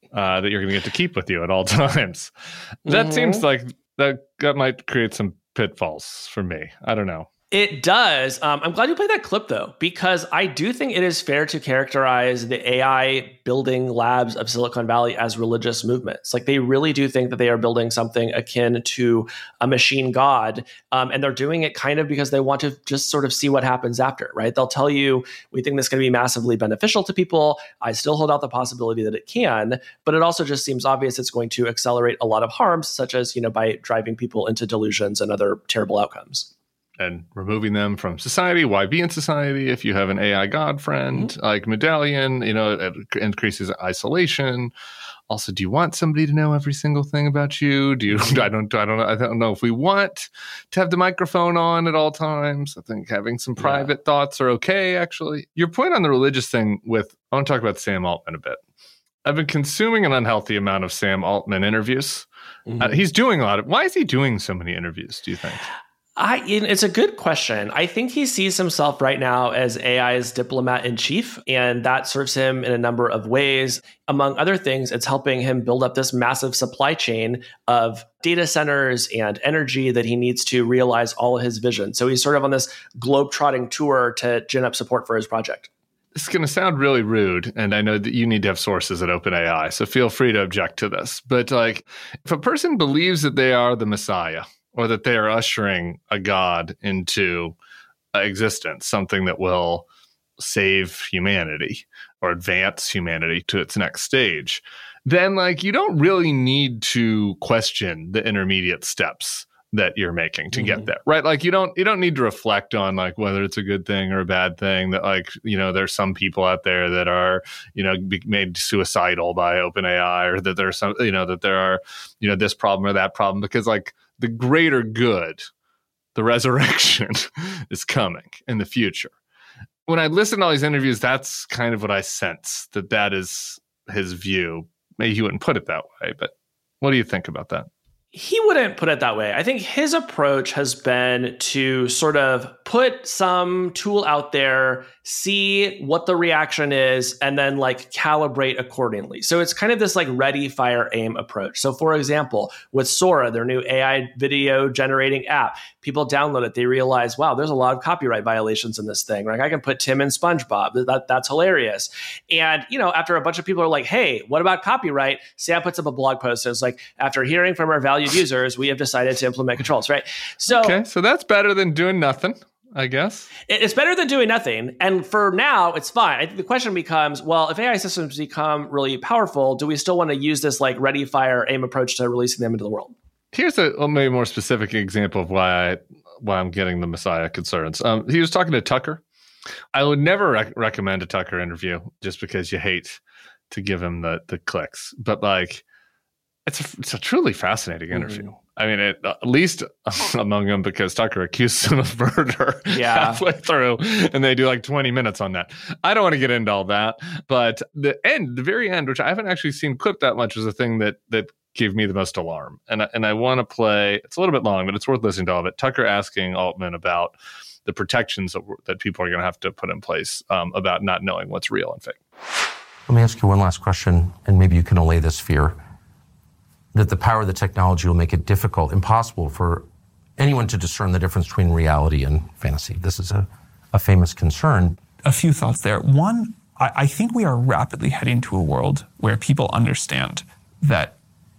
uh, that you're going to get to keep with you at all times. That mm-hmm. seems like that, that might create some pitfalls for me. I don't know. It does. Um, I'm glad you played that clip, though, because I do think it is fair to characterize the A I building labs of Silicon Valley as religious movements. Like, they really do think that they are building something akin to a machine god. Um, and they're doing it kind of because they want to just sort of see what happens after, right? They'll tell you, we think this is going to be massively beneficial to people. I still hold out the possibility that it can, but it also just seems obvious it's going to accelerate a lot of harms, such as, you know, by driving people into delusions and other terrible outcomes. And removing them from society. Why be in society if you have an A I god friend mm-hmm. like Medallion? You know, it increases isolation. Also, do you want somebody to know every single thing about you? Do you? I don't. I don't know. I don't know if we want to have the microphone on at all times. I think having some private yeah. thoughts are okay. Actually, your point on the religious thing. With I want to talk about Sam Altman a bit. I've been consuming an unhealthy amount of Sam Altman interviews. Mm-hmm. Uh, he's doing a lot of. Why is he doing so many interviews? Do you think? I, it's a good question. I think he sees himself right now as A I's diplomat in chief, and that serves him in a number of ways. Among other things, it's helping him build up this massive supply chain of data centers and energy that he needs to realize all of his vision. So he's sort of on this globe-trotting tour to gin up support for his project. It's going to sound really rude, and I know that you need to have sources at OpenAI, so feel free to object to this. But like, if a person believes that they are the Messiah, or that they are ushering a god into uh, existence, something that will save humanity or advance humanity to its next stage, then like you don't really need to question the intermediate steps that you're making to mm-hmm. get there, right? Like you don't you don't need to reflect on like whether it's a good thing or a bad thing. That like, you know, there's some people out there that are, you know, be made suicidal by OpenAI, or that there's some, you know, that there are, you know, this problem or that problem, because like the greater good, the resurrection is coming in the future. When I listen to all these interviews, that's kind of what I sense, that that is his view. Maybe he wouldn't put it that way, but what do you think about that? He wouldn't put it that way. I think his approach has been to sort of put some tool out there, see what the reaction is, and then like calibrate accordingly. So it's kind of this like ready, fire, aim approach. So for example, with Sora, their new A I video generating app, people download it. They realize, wow, there's a lot of copyright violations in this thing. Like I can put Tim in SpongeBob. That, that's hilarious. And, you know, after a bunch of people are like, hey, what about copyright? Sam puts up a blog post. So it's like, after hearing from our valued users, we have decided to implement controls, right? So, okay, so that's better than doing nothing, I guess. It's better than doing nothing. And for now, it's fine. I think the question becomes, well, if A I systems become really powerful, do we still want to use this like ready, fire, aim approach to releasing them into the world? Here's a well, maybe more specific example of why, I, why I'm getting the Messiah concerns. Um, he was talking to Tucker. I would never rec- recommend a Tucker interview just because you hate to give him the, the clicks. But like, It's a, it's a truly fascinating interview. Mm-hmm. I mean, it, at least among them, because Tucker accused him of murder yeah. halfway through, and they do like twenty minutes on that. I don't want to get into all that, but the end, the very end, which I haven't actually seen clipped that much, was the thing that that gave me the most alarm. And I, and I want to play. It's a little bit long, but it's worth listening to all of it. Tucker asking Altman about the protections that, that people are going to have to put in place um, about not knowing what's real and fake. Let me ask you one last question, and maybe you can allay this fear that the power of the technology will make it difficult, impossible for anyone to discern the difference between reality and fantasy. This is a, a famous concern. A few thoughts there. One, I, I think we are rapidly heading to a world where people understand that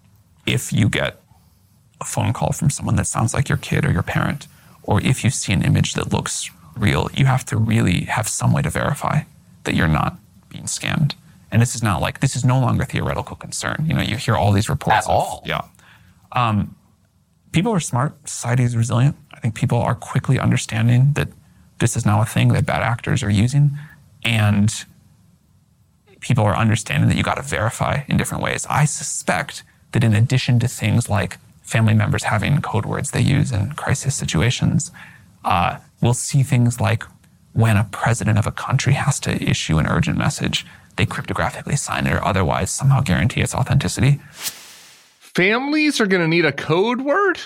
if you get a phone call from someone that sounds like your kid or your parent, or if you see an image that looks real, you have to really have some way to verify that you're not being scammed. And this is not like, this is no longer a theoretical concern. You know, you hear all these reports. At of, all? Yeah. Um, people are smart. Society is resilient. I think people are quickly understanding that this is now a thing that bad actors are using. And people are understanding that you got to verify in different ways. I suspect that in addition to things like family members having code words they use in crisis situations, uh, we'll see things like when a president of a country has to issue an urgent message, they cryptographically sign it or otherwise somehow guarantee its authenticity. Families are going to need a code word?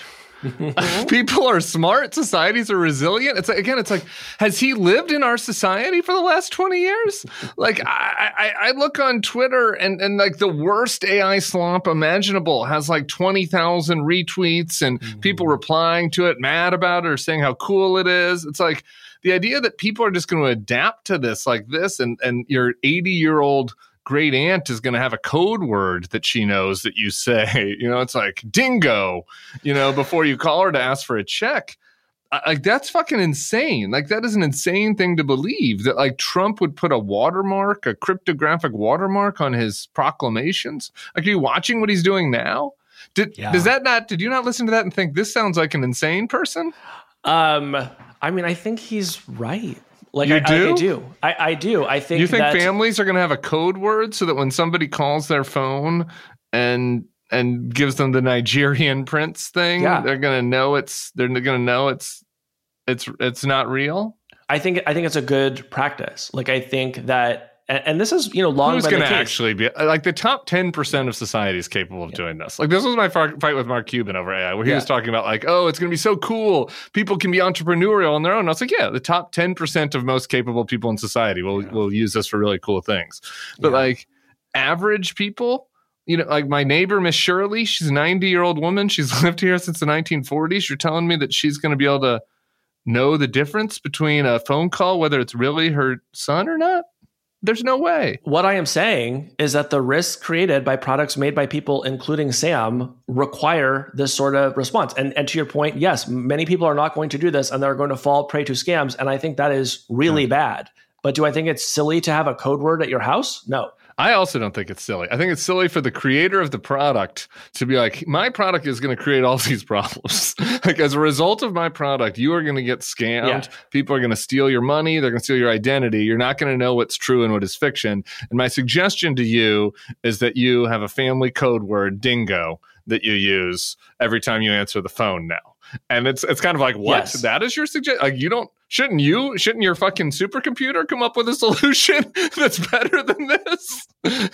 People are smart. Societies are resilient. It's like, again, it's like, has he lived in our society for the last twenty years? Like, I, I, I look on Twitter and, and like the worst A I slop imaginable has like twenty thousand retweets and mm-hmm. people replying to it, mad about it or saying how cool it is. It's like the idea that people are just going to adapt to this like this, and, and your eighty year old great aunt is going to have a code word that she knows that you say, you know, it's like dingo, you know, before you call her to ask for a check. Like, that's fucking insane. Like, that is an insane thing to believe, that like Trump would put a watermark, a cryptographic watermark on his proclamations. Like, are you watching what he's doing now? Did, yeah. Does that not, did you not listen to that and think this sounds like an insane person? Um, I mean, I think he's right. Like you I do? I, I do. I, I do. I think You think that, families are going to have a code word so that when somebody calls their phone and and gives them the Nigerian prince thing, yeah. they're going to know it's they're going to know it's it's it's not real? I think I think it's a good practice. Like, I think that, and, and this is, you know, long Who's been going the to case. actually be like the top ten percent of society is capable of yeah. doing this. Like, this was my far, fight with Mark Cuban over A I, where he yeah. was talking about like, oh, it's going to be so cool. People can be entrepreneurial on their own. And I was like, yeah, the top ten percent of most capable people in society will, yeah. will use this for really cool things. But yeah. like average people, you know, like my neighbor, Miss Shirley, she's a ninety year old woman. She's lived here since the nineteen forties. You're telling me that she's going to be able to know the difference between a phone call, whether it's really her son or not? There's no way. What I am saying is that the risks created by products made by people, including Sam, require this sort of response. And, and to your point, yes, many people are not going to do this and they're going to fall prey to scams. And I think that is really yeah. bad. But do I think it's silly to have a code word at your house? No. I also don't think it's silly. I think it's silly for the creator of the product to be like, my product is going to create all these problems. Like, as a result of my product, you are going to get scammed. Yeah. People are going to steal your money. They're going to steal your identity. You're not going to know what's true and what is fiction. And my suggestion to you is that you have a family code word, dingo, that you use every time you answer the phone now. And it's it's kind of like, what? Yes. That is your suggestion? Like, you don't, shouldn't you, shouldn't your fucking supercomputer come up with a solution that's better than this?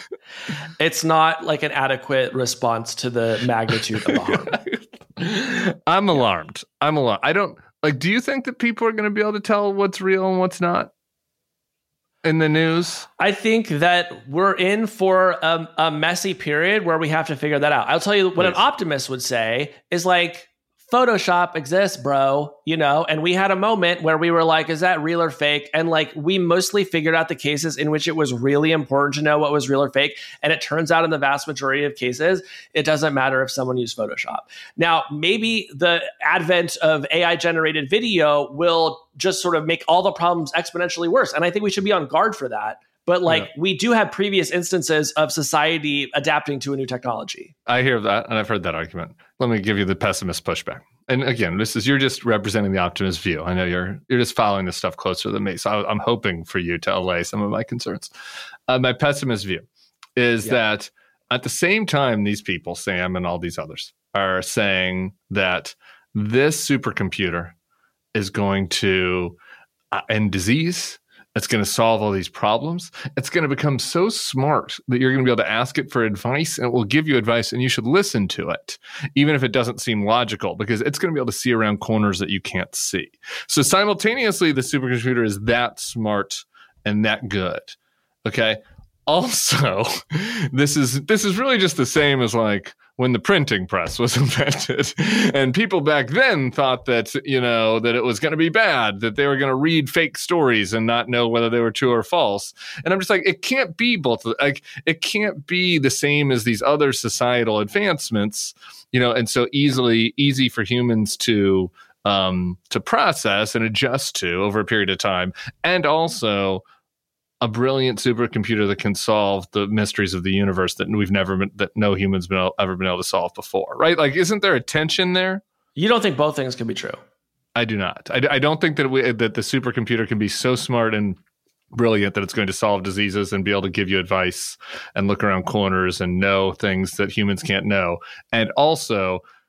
It's not like an adequate response to the magnitude of the harm. I'm alarmed. I'm alarmed. I don't, like, do you think that people are going to be able to tell what's real and what's not in the news? I think that we're in for a, a messy period where we have to figure that out. I'll tell you what Please. An optimist would say is like, Photoshop exists, bro, you know, and we had a moment where we were like, is that real or fake? And like, we mostly figured out the cases in which it was really important to know what was real or fake. And it turns out in the vast majority of cases, it doesn't matter if someone used Photoshop. Now, maybe the advent of A I generated video will just sort of make all the problems exponentially worse. And I think we should be on guard for that. But like, yeah. we do have previous instances of society adapting to a new technology. I hear that, and I've heard that argument. Let me give you the pessimist pushback. And again, this is, you're just representing the optimist view. I know you're you're just following this stuff closer than me, so I, I'm hoping for you to allay some of my concerns. Uh, my pessimist view is yeah. that at the same time, these people, Sam and all these others, are saying that this supercomputer is going to uh, end disease. It's going to solve all these problems. It's going to become so smart that you're going to be able to ask it for advice, and it will give you advice, and you should listen to it, even if it doesn't seem logical, because it's going to be able to see around corners that you can't see. So simultaneously, the supercomputer is that smart and that good. Okay. Also, this is this is really just the same as like when the printing press was invented, and people back then thought that, you know, that it was going to be bad, that they were going to read fake stories and not know whether they were true or false. And I'm just like, it can't be both. Like, it can't be the same as these other societal advancements, you know, and so easily easy for humans to um, to process and adjust to over a period of time, and also a brilliant supercomputer that can solve the mysteries of the universe that we've never been, that no human's been able, ever been able to solve before, right? Like, isn't there a tension there? You don't think both things can be true? I do not. I, I don't think that we, that the supercomputer can be so smart and brilliant that it's going to solve diseases and be able to give you advice and look around corners and know things that humans can't know. And also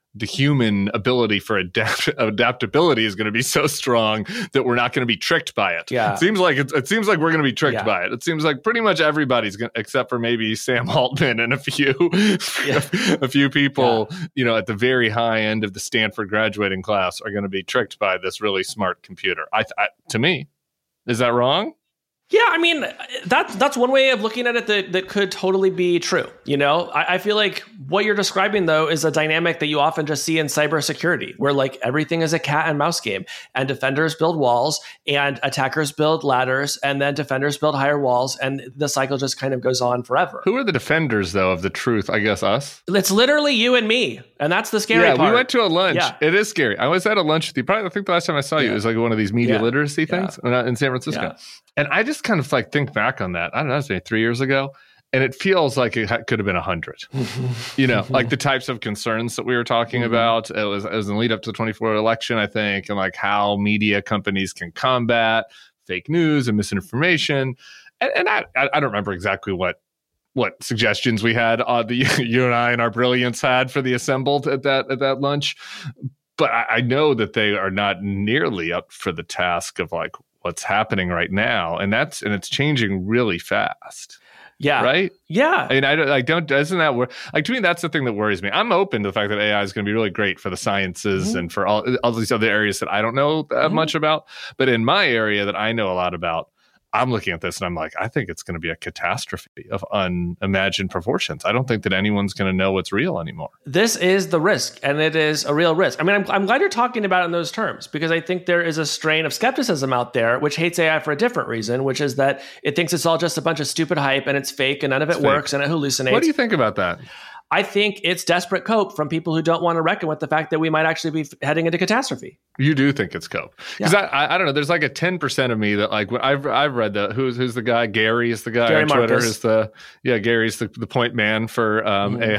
the human ability for adapt- adaptability is going to be so strong that we're not going to be tricked by it. Yeah. It seems like it, it seems like we're going to be tricked Yeah. by it. It seems like pretty much everybody's going, except for maybe Sam Altman and a few, Yeah. a few people, yeah. you know, at the very high end of the Stanford graduating class are going to be tricked by this really smart computer. I, I to me, is that wrong? Yeah, I mean, that's that's one way of looking at it that, that could totally be true. You know, I, I feel like what you're describing, though, is a dynamic that you often just see in cybersecurity, where like everything is a cat and mouse game, and defenders build walls and attackers build ladders, and then defenders build higher walls, and the cycle just kind of goes on forever. Who are the defenders, though, of the truth? I guess us. It's literally you and me, and that's the scary yeah, part. We went to a lunch. Yeah. It is scary. I was at a lunch with you. Probably, I think the last time I saw you, Yeah. it was like one of these media Yeah. literacy things Yeah. in San Francisco. Yeah. And I just kind of like think back on that. I don't know, it was maybe three years ago. And it feels like it ha- could have been a hundred, you know, like the types of concerns that we were talking Mm-hmm. about. It was, it was in the lead up to the twenty-four election, I think, and like how media companies can combat fake news and misinformation. And, and I, I don't remember exactly what what suggestions we had, uh, the you and I and our brilliance had for the assembled at that at that lunch. But I, I know that they are not nearly up for the task of like what's happening right now, and that's and it's changing really fast. Yeah. Right. Yeah. I mean, I don't. I don't. Isn't that wor- like to me? That's the thing that worries me. I'm open to the fact that A I is going to be really great for the sciences Mm-hmm. and for all all these other areas that I don't know that Mm-hmm. much about. But in my area that I know a lot about, I'm looking at this and I'm like, I think it's going to be a catastrophe of unimagined proportions. I don't think that anyone's going to know what's real anymore. This is the risk, and it is a real risk. I mean, I'm, I'm glad you're talking about it in those terms, because I think there is a strain of skepticism out there which hates A I for a different reason, which is that it thinks it's all just a bunch of stupid hype and it's fake and none of it It's works fake. and it hallucinates. What do you think about that? I think it's desperate cope from people who don't want to reckon with the fact that we might actually be f- heading into catastrophe. You do think it's cope because Yeah. I, I I don't know. There's like a ten percent of me that like when I've I've read the who's who's the guy Gary is the guy Gary on Twitter Marcus. is the yeah Gary's the, the point man for um Mhm.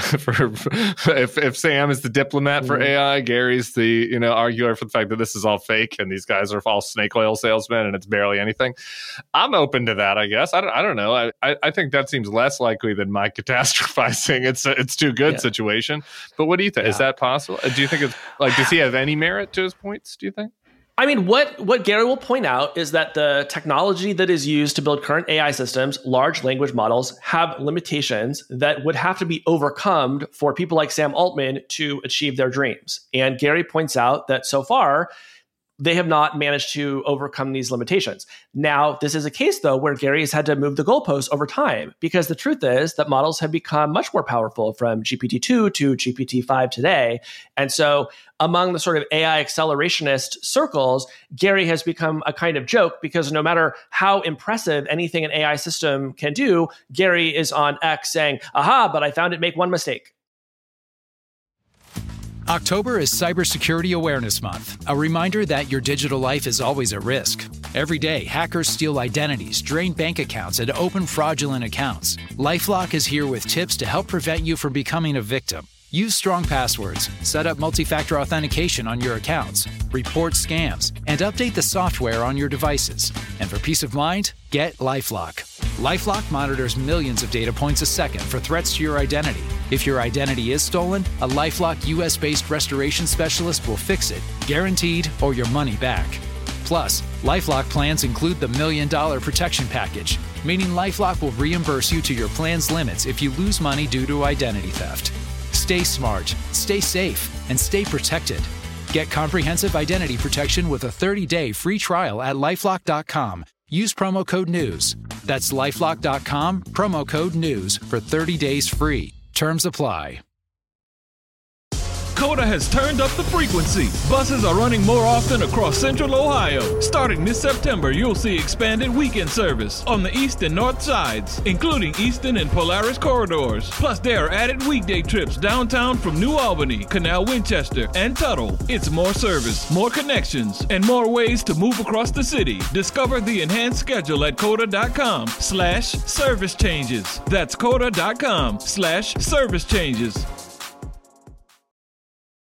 A, for if if Sam is the diplomat for Mhm. A I, Gary's the you know arguer for the fact that this is all fake and these guys are all snake oil salesmen and it's barely anything. I'm open to that. I guess I don't I don't know. I I, I think that seems less likely than my catastrophizing. It's a, it's too good Yeah. situation. But what do you think? Is Yeah. that possible? Do you think it's like does he have any merit to his points? Do you think? I mean, what, what Gary will point out is that the technology that is used to build current A I systems, large language models, have limitations that would have to be overcome for people like Sam Altman to achieve their dreams. And Gary points out that so far, they have not managed to overcome these limitations. Now, this is a case, though, where Gary has had to move the goalposts over time, because the truth is that models have become much more powerful from G P T two to G P T five today. And so among the sort of A I accelerationist circles, Gary has become a kind of joke, because no matter how impressive anything an A I system can do, Gary is on X saying, aha, but I found it make one mistake. October is Cybersecurity Awareness Month, a reminder that your digital life is always at risk. Every day, hackers steal identities, drain bank accounts, and open fraudulent accounts. LifeLock is here with tips to help prevent you from becoming a victim. Use strong passwords, set up multi-factor authentication on your accounts, report scams, and update the software on your devices. And for peace of mind, get LifeLock. LifeLock monitors millions of data points a second for threats to your identity. If your identity is stolen, a LifeLock U S-based restoration specialist will fix it, guaranteed, or your money back. Plus, LifeLock plans include the Million Dollar Protection Package, meaning LifeLock will reimburse you to your plan's limits if you lose money due to identity theft. Stay smart, stay safe, and stay protected. Get comprehensive identity protection with a thirty-day free trial at LifeLock dot com. Use promo code NEWS. That's LifeLock dot com, promo code NEWS for thirty days free. Terms apply. Coda has turned up the frequency. Buses are running more often across Central Ohio. Starting this September, you'll see expanded weekend service on the east and north sides, including Eastern and Polaris corridors. Plus, there are added weekday trips downtown from New Albany, Canal Winchester, and Tuttle. It's more service, more connections, and more ways to move across the city. Discover the enhanced schedule at coda.com slash service changes. That's coda.com slash service changes.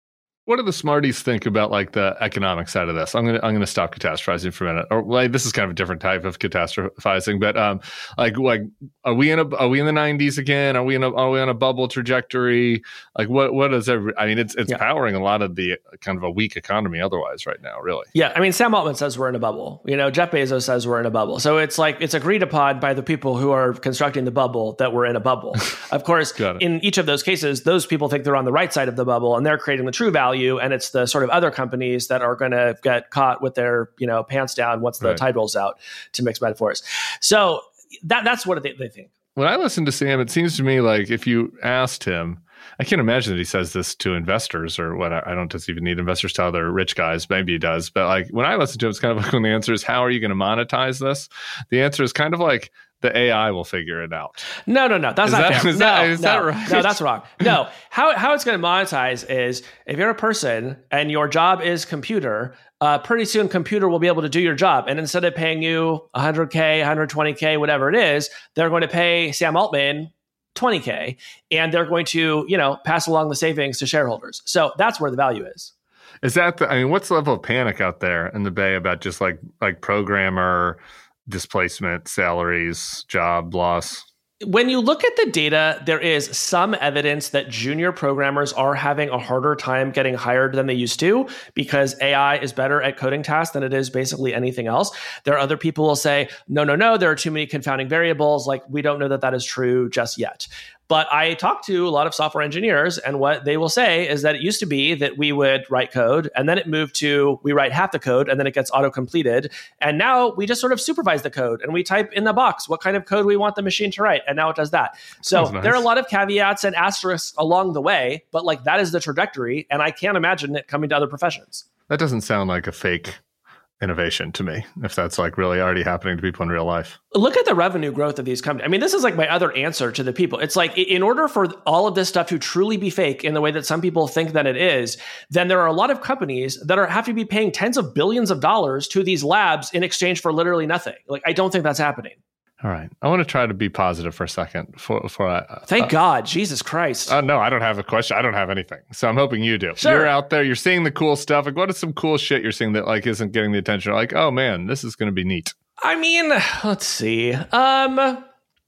what do the smarties think about like the economic side of this? I'm gonna I'm gonna stop catastrophizing for a minute. Or like this is kind of a different type of catastrophizing, but um, like like are we in a are we in the nineties again? Are we in a are we on a bubble trajectory? Like what what is every? I mean, it's it's yeah. powering a lot of the kind of a weak economy otherwise right now, really. Yeah, I mean, Sam Altman says we're in a bubble. You know, Jeff Bezos says we're in a bubble. So it's like it's agreed upon by the people who are constructing the bubble that we're in a bubble. Of course, in each of those cases, those people think they're on the right side of the bubble and they're creating the true value. And it's the sort of other companies that are going to get caught with their, you know, pants down once the right. tide rolls out, to mix metaphors. So that that's what they, they think. When I listen to Sam, it seems to me like if you asked him, I can't imagine that he says this to investors or what. I don't just even need investors to other rich guys. Maybe he does. But like when I listen to him, it's kind of like when the answer is, how are you going to monetize this? The answer is kind of like, the A I will figure it out. No, no, no. That's is not that, fair. Is no, that, is no, that right? No, that's wrong. No. How how it's going to monetize is if you're a person and your job is computer, uh, pretty soon computer will be able to do your job. And instead of paying you one hundred K, one hundred twenty K, whatever it is, they're going to pay Sam Altman twenty K. And they're going to, you know, pass along the savings to shareholders. So that's where the value is. Is that the, I mean, what's the level of panic out there in the Bay about just like like programmer displacement, salaries, job loss? When you look at the data, there is some evidence that junior programmers are having a harder time getting hired than they used to because A I is better at coding tasks than it is basically anything else. There are other people who will say, no, no, no, there are too many confounding variables. Like, we don't know that that is true just yet. But I talk to a lot of software engineers, and what they will say is that it used to be that we would write code, and then it moved to we write half the code, and then it gets auto-completed. And now we just sort of supervise the code, and we type in the box what kind of code we want the machine to write, and now it does that. So nice. There are a lot of caveats and asterisks along the way, but like that is the trajectory, and I can't imagine it coming to other professions. That doesn't sound like a fake innovation to me, if that's like really already happening to people in real life. Look at the revenue growth of these companies. I mean, this is like my other answer to the people. It's like, in order for all of this stuff to truly be fake in the way that some people think that it is, then there are a lot of companies that are have to be paying tens of billions of dollars to these labs in exchange for literally nothing. Like, I don't think that's happening. All right. I want to try to be positive for a second. For, for uh, Thank uh, God. Jesus Christ. Uh, no, I don't have a question. I don't have anything. So I'm hoping you do. Sure. You're out there. You're seeing the cool stuff. Like, what is some cool shit you're seeing that like isn't getting the attention? Like, oh man, this is going to be neat. I mean, let's see. Um,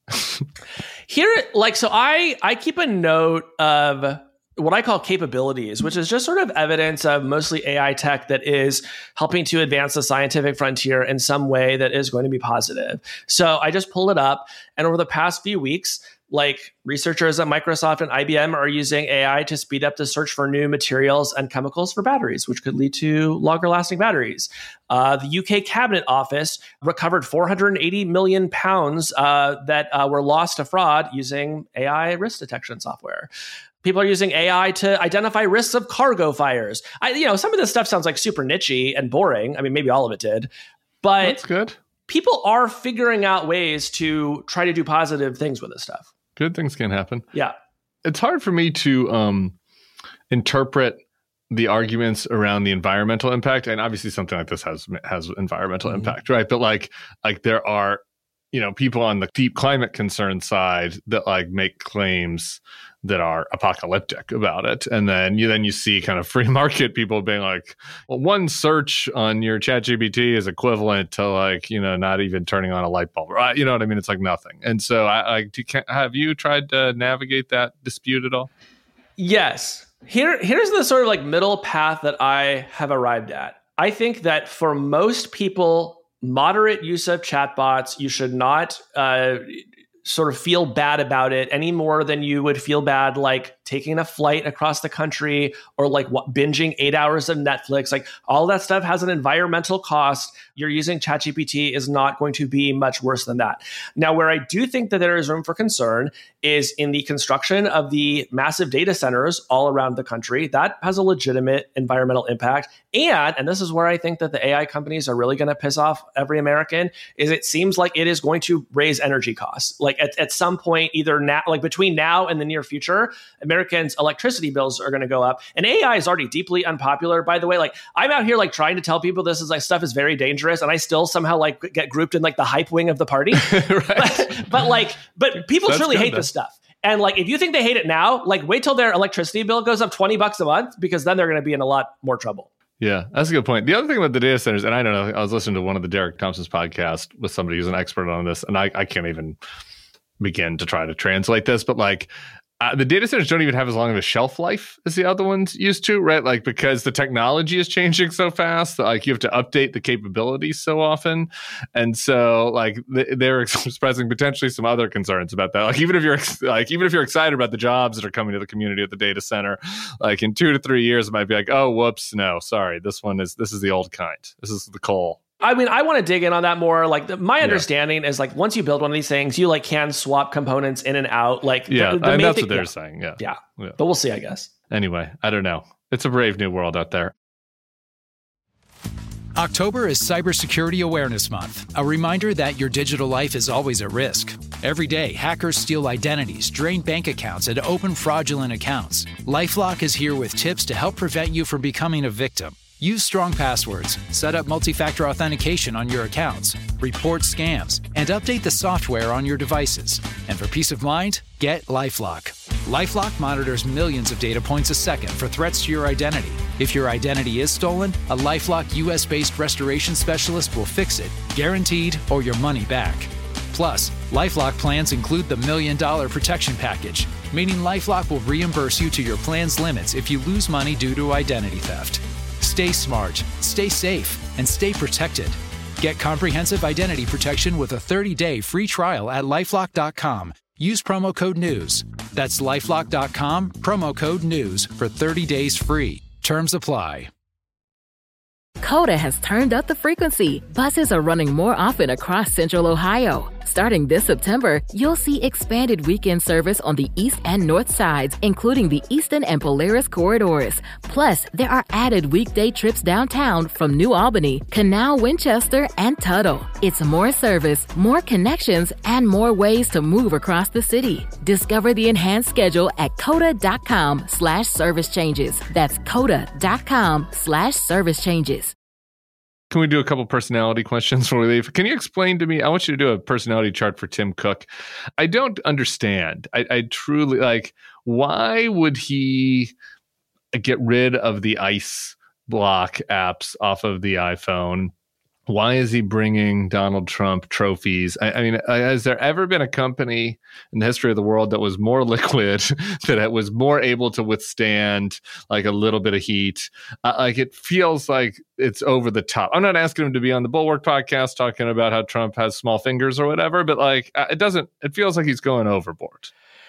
here, like, so I I keep a note of what I call capabilities, which is just sort of evidence of mostly A I tech that is helping to advance the scientific frontier in some way that is going to be positive. So I just pulled it up, and over the past few weeks, like researchers at Microsoft and I B M are using A I to speed up the search for new materials and chemicals for batteries, which could lead to longer lasting batteries. Uh, the U K Cabinet Office recovered four hundred eighty million pounds uh, that uh, were lost to fraud using A I risk detection software. People are using A I to identify risks of cargo fires. I, you know, some of this stuff sounds like super niche-y and boring. I mean, maybe all of it did, but that's good. People are figuring out ways to try to do positive things with this stuff. Good things can happen. Yeah. It's hard for me to um, interpret the arguments around the environmental impact. And obviously something like this has has environmental mm-hmm. impact, right? But like, like there are, you know, people on the deep climate concern side that like make claims that are apocalyptic about it. And then you then you see kind of free market people being like, well, one search on your ChatGPT is equivalent to like, you know, not even turning on a light bulb. Right? You know what I mean? It's like nothing. And so I, I do, have you tried to navigate that dispute at all? Yes. Here, here's the sort of like middle path that I have arrived at. I think that for most people, moderate use of chatbots, you should not uh, sort of feel bad about it any more than you would feel bad like taking a flight across the country or like what, binging eight hours of Netflix. Like all that stuff has an environmental cost. You're using ChatGPT is not going to be much worse than that. Now, where I do think that there is room for concern is in the construction of the massive data centers all around the country. That has a legitimate environmental impact. And, and this is where I think that the A I companies are really going to piss off every American, is it seems like it is going to raise energy costs. Like at, at some point, either now, like between now and the near future, Americans' electricity bills are going to go up. And A I is already deeply unpopular, by the way. Like I'm out here like trying to tell people this is like stuff is very dangerous, and I still somehow like get grouped in like the hype wing of the party. Right. But, but like, but people so truly good, hate though. this stuff. And like, if you think they hate it now, like wait till their electricity bill goes up twenty bucks a month, because then they're going to be in a lot more trouble. Yeah, that's a good point. The other thing about the data centers, and I don't know, I was listening to one of the Derek Thompson's podcast with somebody who's an expert on this, and I, I can't even begin to try to translate this, but like uh, the data centers don't even have as long of a shelf life as the other ones used to, right? Like because the technology is changing so fast, that, like you have to update the capabilities so often, and so like th- they're expressing potentially some other concerns about that. Like even if you're ex- like even if you're excited about the jobs that are coming to the community at the data center, like in two to three years, it might be like, oh, whoops, no, sorry, this one is this is the old kind. This is the coal. I mean, I want to dig in on that more. Like the, my understanding yeah. is like once you build one of these things, you like can swap components in and out. Like yeah, the, the and that's thing, what they're yeah. saying. Yeah. yeah, yeah. But we'll see, I guess. Anyway, I don't know. It's a brave new world out there. October is Cybersecurity Awareness Month, a reminder that your digital life is always at risk. Every day, hackers steal identities, drain bank accounts, and open fraudulent accounts. LifeLock is here with tips to help prevent you from becoming a victim. Use strong passwords, set up multi-factor authentication on your accounts, report scams, and update the software on your devices. And for peace of mind, get LifeLock. LifeLock monitors millions of data points a second for threats to your identity. If your identity is stolen, a LifeLock U S-based restoration specialist will fix it, guaranteed, or your money back. Plus, LifeLock plans include the Million Dollar Protection Package, meaning LifeLock will reimburse you to your plan's limits if you lose money due to identity theft. Stay smart, stay safe, and stay protected. Get comprehensive identity protection with a thirty-day free trial at LifeLock dot com. Use promo code NEWS. That's LifeLock dot com, promo code NEWS for thirty days free. Terms apply. Coda has turned up the frequency. Buses are running more often across Central Ohio. Starting this September, you'll see expanded weekend service on the east and north sides, including the Eastern and Polaris corridors. Plus, there are added weekday trips downtown from New Albany, Canal, Winchester, and Tuttle. It's more service, more connections, and more ways to move across the city. Discover the enhanced schedule at coda.com slash service changes. That's coda.com slash service changes. Can we do a couple personality questions before we leave? Can you explain to me? I want you to do a personality chart for Tim Cook. I don't understand. I, I truly like, why would he get rid of the ice block apps off of the iPhone? Why is he bringing Donald Trump trophies? I, I mean, has there ever been a company in the history of the world that was more liquid, that it was more able to withstand like a little bit of heat? Uh, like it feels like it's over the top. I'm not asking him to be on the Bulwark podcast talking about how Trump has small fingers or whatever, but like it doesn't. It feels like he's going overboard.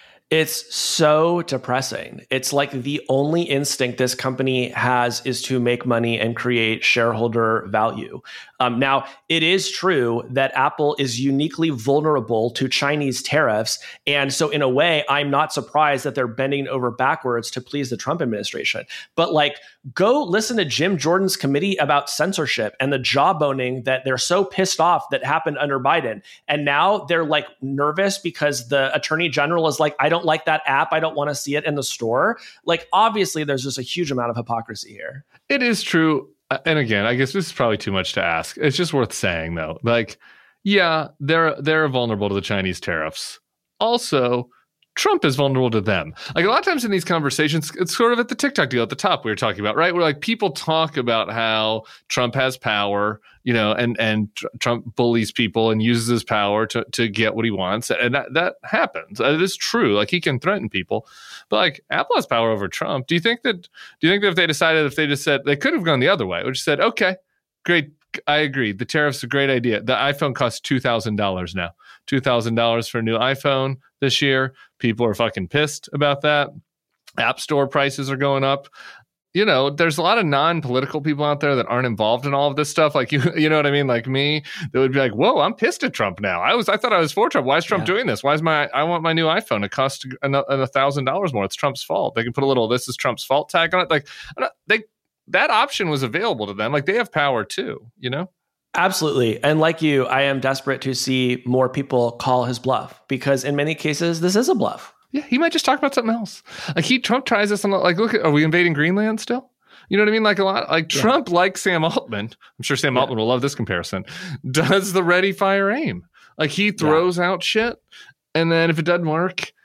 It's so depressing. It's like the only instinct this company has is to make money and create shareholder value. Um, now, it is true that Apple is uniquely vulnerable to Chinese tariffs. And so in a way, I'm not surprised that they're bending over backwards to please the Trump administration. But like, go listen to Jim Jordan's committee about censorship and the jawboning that they're so pissed off that happened under Biden. And now they're like nervous because the attorney general is like, I don't like that app. I don't want to see it in the store. Like, obviously, there's just a huge amount of hypocrisy here. It is true. And again, I guess this is probably too much to ask. It's just worth saying, though. Like, yeah, they're they're vulnerable to the Chinese tariffs. Also, Trump is vulnerable to them. Like a lot of times in these conversations, it's sort of at the TikTok deal at the top we were talking about, right? Where like people talk about how Trump has power, you know, and and tr- Trump bullies people and uses his power to to get what he wants, and that that happens. It is true. Like he can threaten people, but like Apple has power over Trump. Do you think that? Do you think that if they decided, if they just said they could have gone the other way, which said, okay, great. I agree. The tariff's a great idea. The iPhone costs two thousand dollars now. two thousand dollars for a new iPhone this year. People are fucking pissed about that. App Store prices are going up. You know, there's a lot of non-political people out there that aren't involved in all of this stuff. Like, you you know what I mean? Like me, that would be like, whoa, I'm pissed at Trump now. I was, I thought I was for Trump. Why is Trump yeah. doing this? Why is my, I want my new iPhone. It costs a thousand dollars more. It's Trump's fault. They can put a little, this is Trump's fault tag on it. Like they, that option was available to them. Like they have power too, you know? Absolutely. And like you, I am desperate to see more people call his bluff, because in many cases, this is a bluff. Yeah, he might just talk about something else. Like he Trump tries this on, like, look, at, are we invading Greenland still? You know what I mean? Like a lot, like yeah. Trump, like Sam Altman. I'm sure Sam yeah. Altman will love this comparison. Does the ready, fire, aim? Like he throws yeah. out shit, and then if it doesn't work,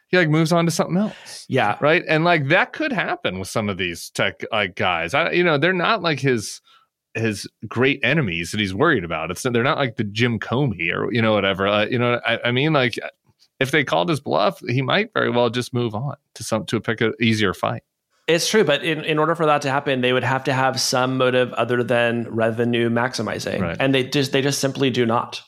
he like moves on to something else. Yeah. Right. And like that could happen with some of these tech like guys. I, you know, they're not like his his great enemies that he's worried about. It's they're not like the Jim Comey or, you know, whatever. Uh, you know, I, I mean, like if they called his bluff, he might very well just move on to some to pick an easier fight. It's true, but in, in order for that to happen, they would have to have some motive other than revenue maximizing, Right. and they just they just simply do not.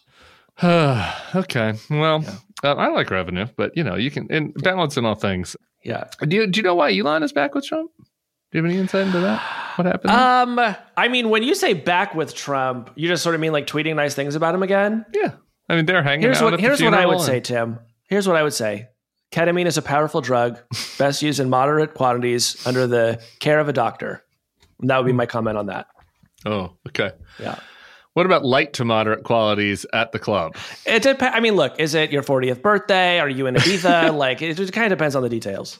Okay, well, yeah. uh, I like revenue, but you know, you can in balance in all things. Yeah. Do you, do you know why Elon is back with Trump? Do you have any insight into that? What happened? Um, I mean, when you say back with Trump, you just sort of mean like tweeting nice things about him again? Yeah, I mean they're hanging here's out. What, at here's the what I would and... say, Tim. Here's what I would say. Ketamine is a powerful drug, best used in moderate quantities under the care of a doctor. And that would be my comment on that. Oh, okay. Yeah. What about light to moderate qualities at the club? It depends. I mean, look, is it your fortieth birthday? Are you in Ibiza? Like, it just kind of depends on the details.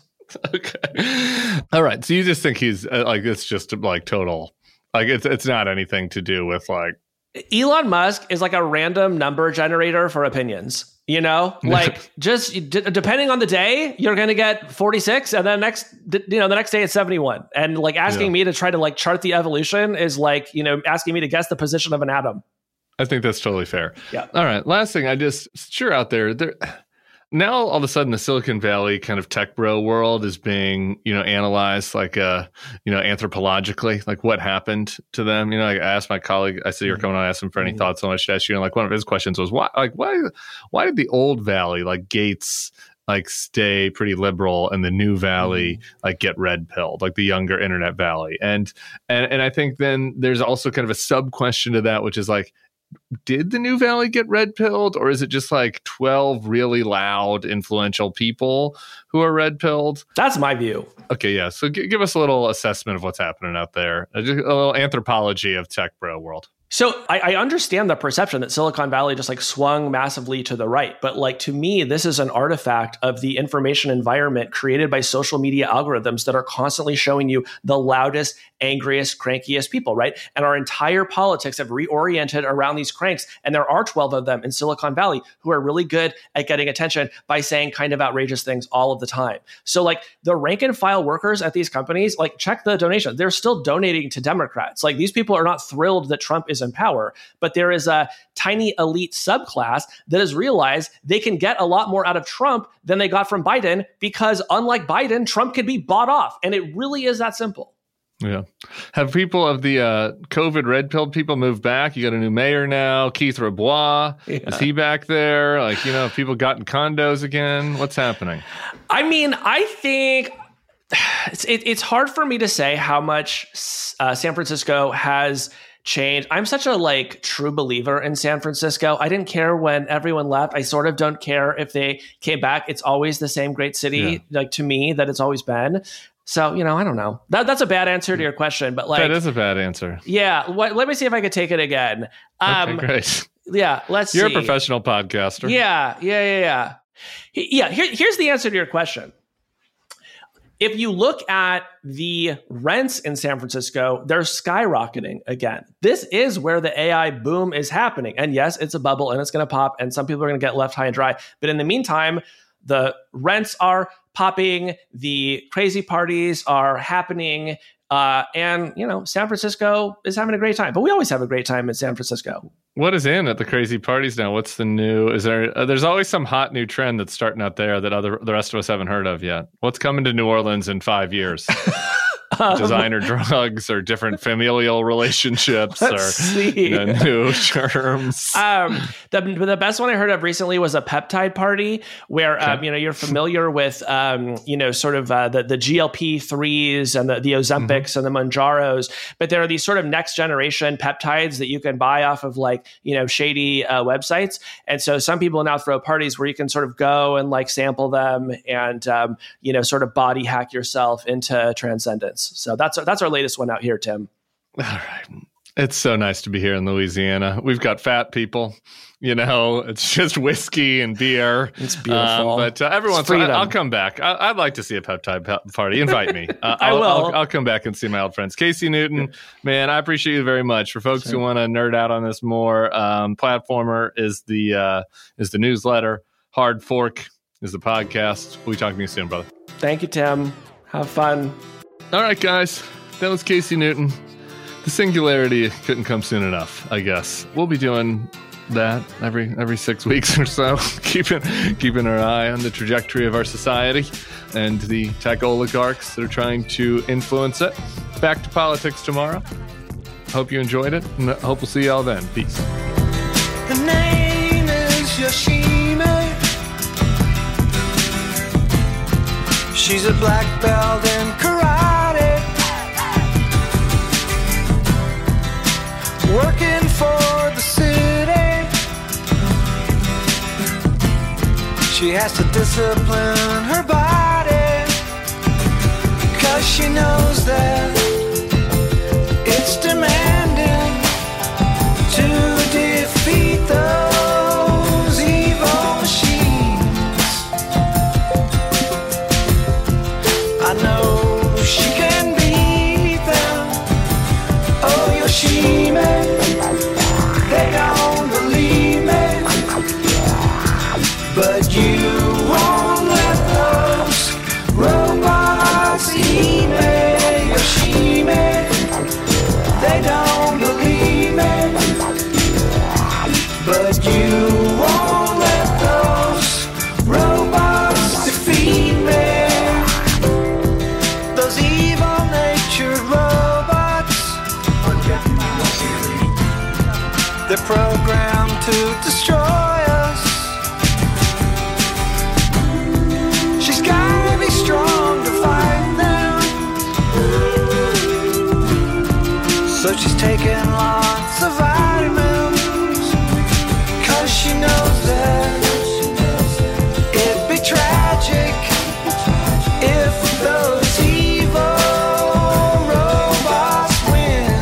Okay. All right. So you just think he's uh, like, it's just like total, like it's it's not anything to do with like. Elon Musk is like a random number generator for opinions. You know, like just d- depending on the day, you're going to get forty-six, and then next, you know, the next day it's seventy-one. And like asking yeah. me to try to like chart the evolution is like, you know, asking me to guess the position of an atom. I think that's totally fair. Yeah. All right. Last thing, I just sure out there there. Now, all of a sudden, the Silicon Valley kind of tech bro world is being, you know, analyzed like, uh, you know, anthropologically, like what happened to them. You know, like I asked my colleague, I said, you're coming on, I asked him for any mm-hmm. thoughts on what I should ask you. And like one of his questions was, why, like, why, why did the old Valley, like Gates, like stay pretty liberal and the new Valley, mm-hmm. like get red pilled, like the younger internet Valley? And, and, and I think then there's also kind of a sub question to that, which is like, did the new Valley get red pilled, or is it just like twelve really loud, influential people who are red pilled? That's my view. Okay, yeah. So g- give us a little assessment of what's happening out there, a, a little anthropology of tech bro world. So I, I understand the perception that Silicon Valley just like swung massively to the right. But like to me, this is an artifact of the information environment created by social media algorithms that are constantly showing you the loudest, angriest, crankiest people, right? And our entire politics have reoriented around these cranks. And there are twelve of them in Silicon Valley who are really good at getting attention by saying kind of outrageous things all of the time. So like the rank and file workers at these companies, like check the donation. They're still donating to Democrats. Like these people are not thrilled that Trump is in power, but there is a tiny elite subclass that has realized they can get a lot more out of Trump than they got from Biden because unlike Biden, Trump can be bought off. And it really is that simple. Yeah. Have people of the uh, COVID red pilled people moved back? You got a new mayor now, Keith Rabois. Yeah. Is he back there? Like, you know, have people gotten condos again? What's happening? I mean, I think it's, it, it's hard for me to say how much uh, San Francisco has change. I'm such a like true believer in San Francisco. I didn't care when everyone left. I sort of don't care if they came back. It's always the same great city, yeah. like to me, that it's always been. So, you know, I don't know. That, that's a bad answer to your question, but like that is a bad answer. Yeah. What, let me see if I could take it again. Um, okay, great. Yeah. Let's You're see. a professional podcaster. Yeah. Yeah. Yeah. Yeah. Yeah. Here, here's the answer to your question. If you look at the rents in San Francisco, they're skyrocketing again. This is where the A I boom is happening. And yes, it's a bubble and it's going to pop and some people are going to get left high and dry. But in the meantime, the rents are popping, the crazy parties are happening, uh, and, you know, San Francisco is having a great time. But we always have a great time in San Francisco. What is in at the crazy parties now? What's the new? Is there? Uh, there's always some hot new trend that's starting out there that other the rest of us haven't heard of yet. What's coming to New Orleans in five years? Designer drugs or different familial relationships or you know, new terms. Um, the, the best one I heard of recently was a peptide party where, okay. um, you know, you're familiar with, um, you know, sort of uh, the, the G L P threes and the, the Ozempics mm-hmm. and the Mounjaros, but there are these sort of next generation peptides that you can buy off of like, you know, shady uh, websites. And so some people now throw parties where you can sort of go and like sample them and, um, you know, sort of body hack yourself into transcendence. So that's that's our latest one out here, Tim. All right. It's so nice to be here in Louisiana. We've got fat people, you know, it's just whiskey and beer. It's beautiful. Um, but uh, every once in a while, I'll come back. I, I'd like to see a peptide pe- party. Invite me. Uh, I will. I'll, I'll, I'll come back and see my old friends. Casey Newton, man, I appreciate you very much. For folks sure. who want to nerd out on this more, um, Platformer is the uh, is the newsletter. Hard Fork is the podcast. We'll be talking to you soon, brother. Thank you, Tim. Have fun. All right, guys. That was Casey Newton. The singularity couldn't come soon enough, I guess. We'll be doing that every every six weeks or so, keeping keeping our eye on the trajectory of our society and the tech oligarchs that are trying to influence it. Back to politics tomorrow. Hope you enjoyed it, and hope we'll see y'all then. Peace. Her name is Yoshime. She's a black belt in karate, working for the city. She has to discipline her body, 'cause she knows that it's demanding to defeat those evil machines. I know she can beat them. Oh, Yoshime, they don't believe me, but you won't let those robots eat me, Yoshime. They don't believe me, but you won't let those robots defeat me. Those evil-natured robots, they're programmed to destroy us. She's gotta be strong to fight them, so she's taking lots of vitamins, 'cause she knows that it'd be tragic if those evil robots win.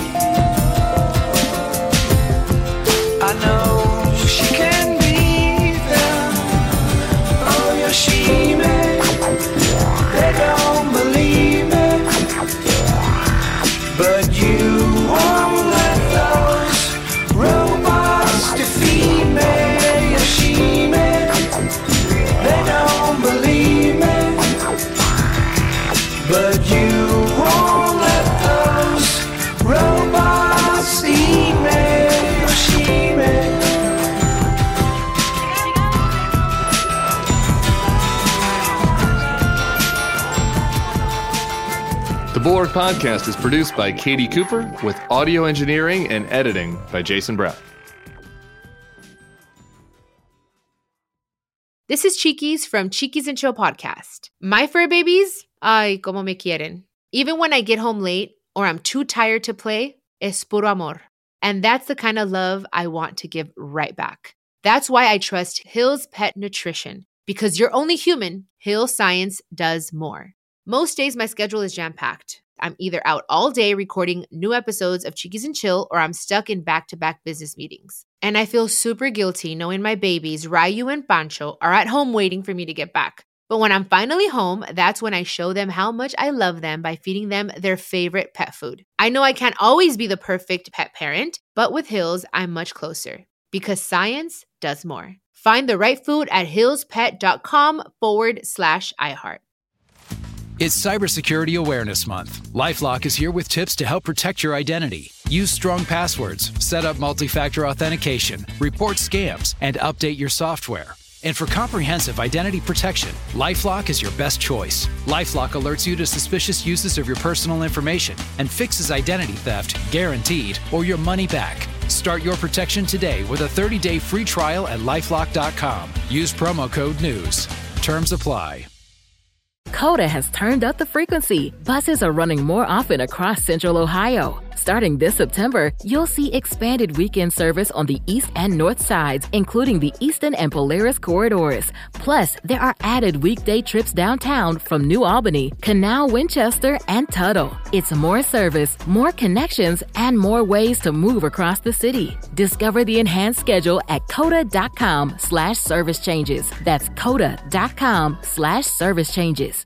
I know she can beat them. Oh, Yoshime, they don't believe me, but you won't let those robots defeat me, Yoshime. They don't believe me, but you won't let those robots eat me, Yoshime. The Bulwark Podcast is produced by Katie Cooper with audio engineering and editing by Jason Brown. This is Cheekies from Cheekies and Chill Podcast. My fur babies, ay, como me quieren. Even when I get home late or I'm too tired to play, es puro amor. And that's the kind of love I want to give right back. That's why I trust Hill's Pet Nutrition, because you're only human. Hill Science does more. Most days my schedule is jam-packed. I'm either out all day recording new episodes of Cheekies and Chill, or I'm stuck in back-to-back business meetings. And I feel super guilty knowing my babies, Ryu and Pancho, are at home waiting for me to get back. But when I'm finally home, that's when I show them how much I love them by feeding them their favorite pet food. I know I can't always be the perfect pet parent, but with Hills, I'm much closer. Because science does more. Find the right food at hillspet.com forward slash iHeart. It's Cybersecurity Awareness Month. LifeLock is here with tips to help protect your identity. Use strong passwords, set up multi-factor authentication, report scams, and update your software. And for comprehensive identity protection, LifeLock is your best choice. LifeLock alerts you to suspicious uses of your personal information and fixes identity theft, guaranteed, or your money back. Start your protection today with a thirty-day free trial at lifelock dot com. Use promo code NEWS. Terms apply. Coda has turned up the frequency. Buses are running more often across Central Ohio. Starting this September, you'll see expanded weekend service on the east and north sides, including the Easton and Polaris corridors. Plus, there are added weekday trips downtown from New Albany, Canal, Winchester, and Tuttle. It's more service, more connections, and more ways to move across the city. Discover the enhanced schedule at coda.com slash service changes. That's coda.com slash service changes.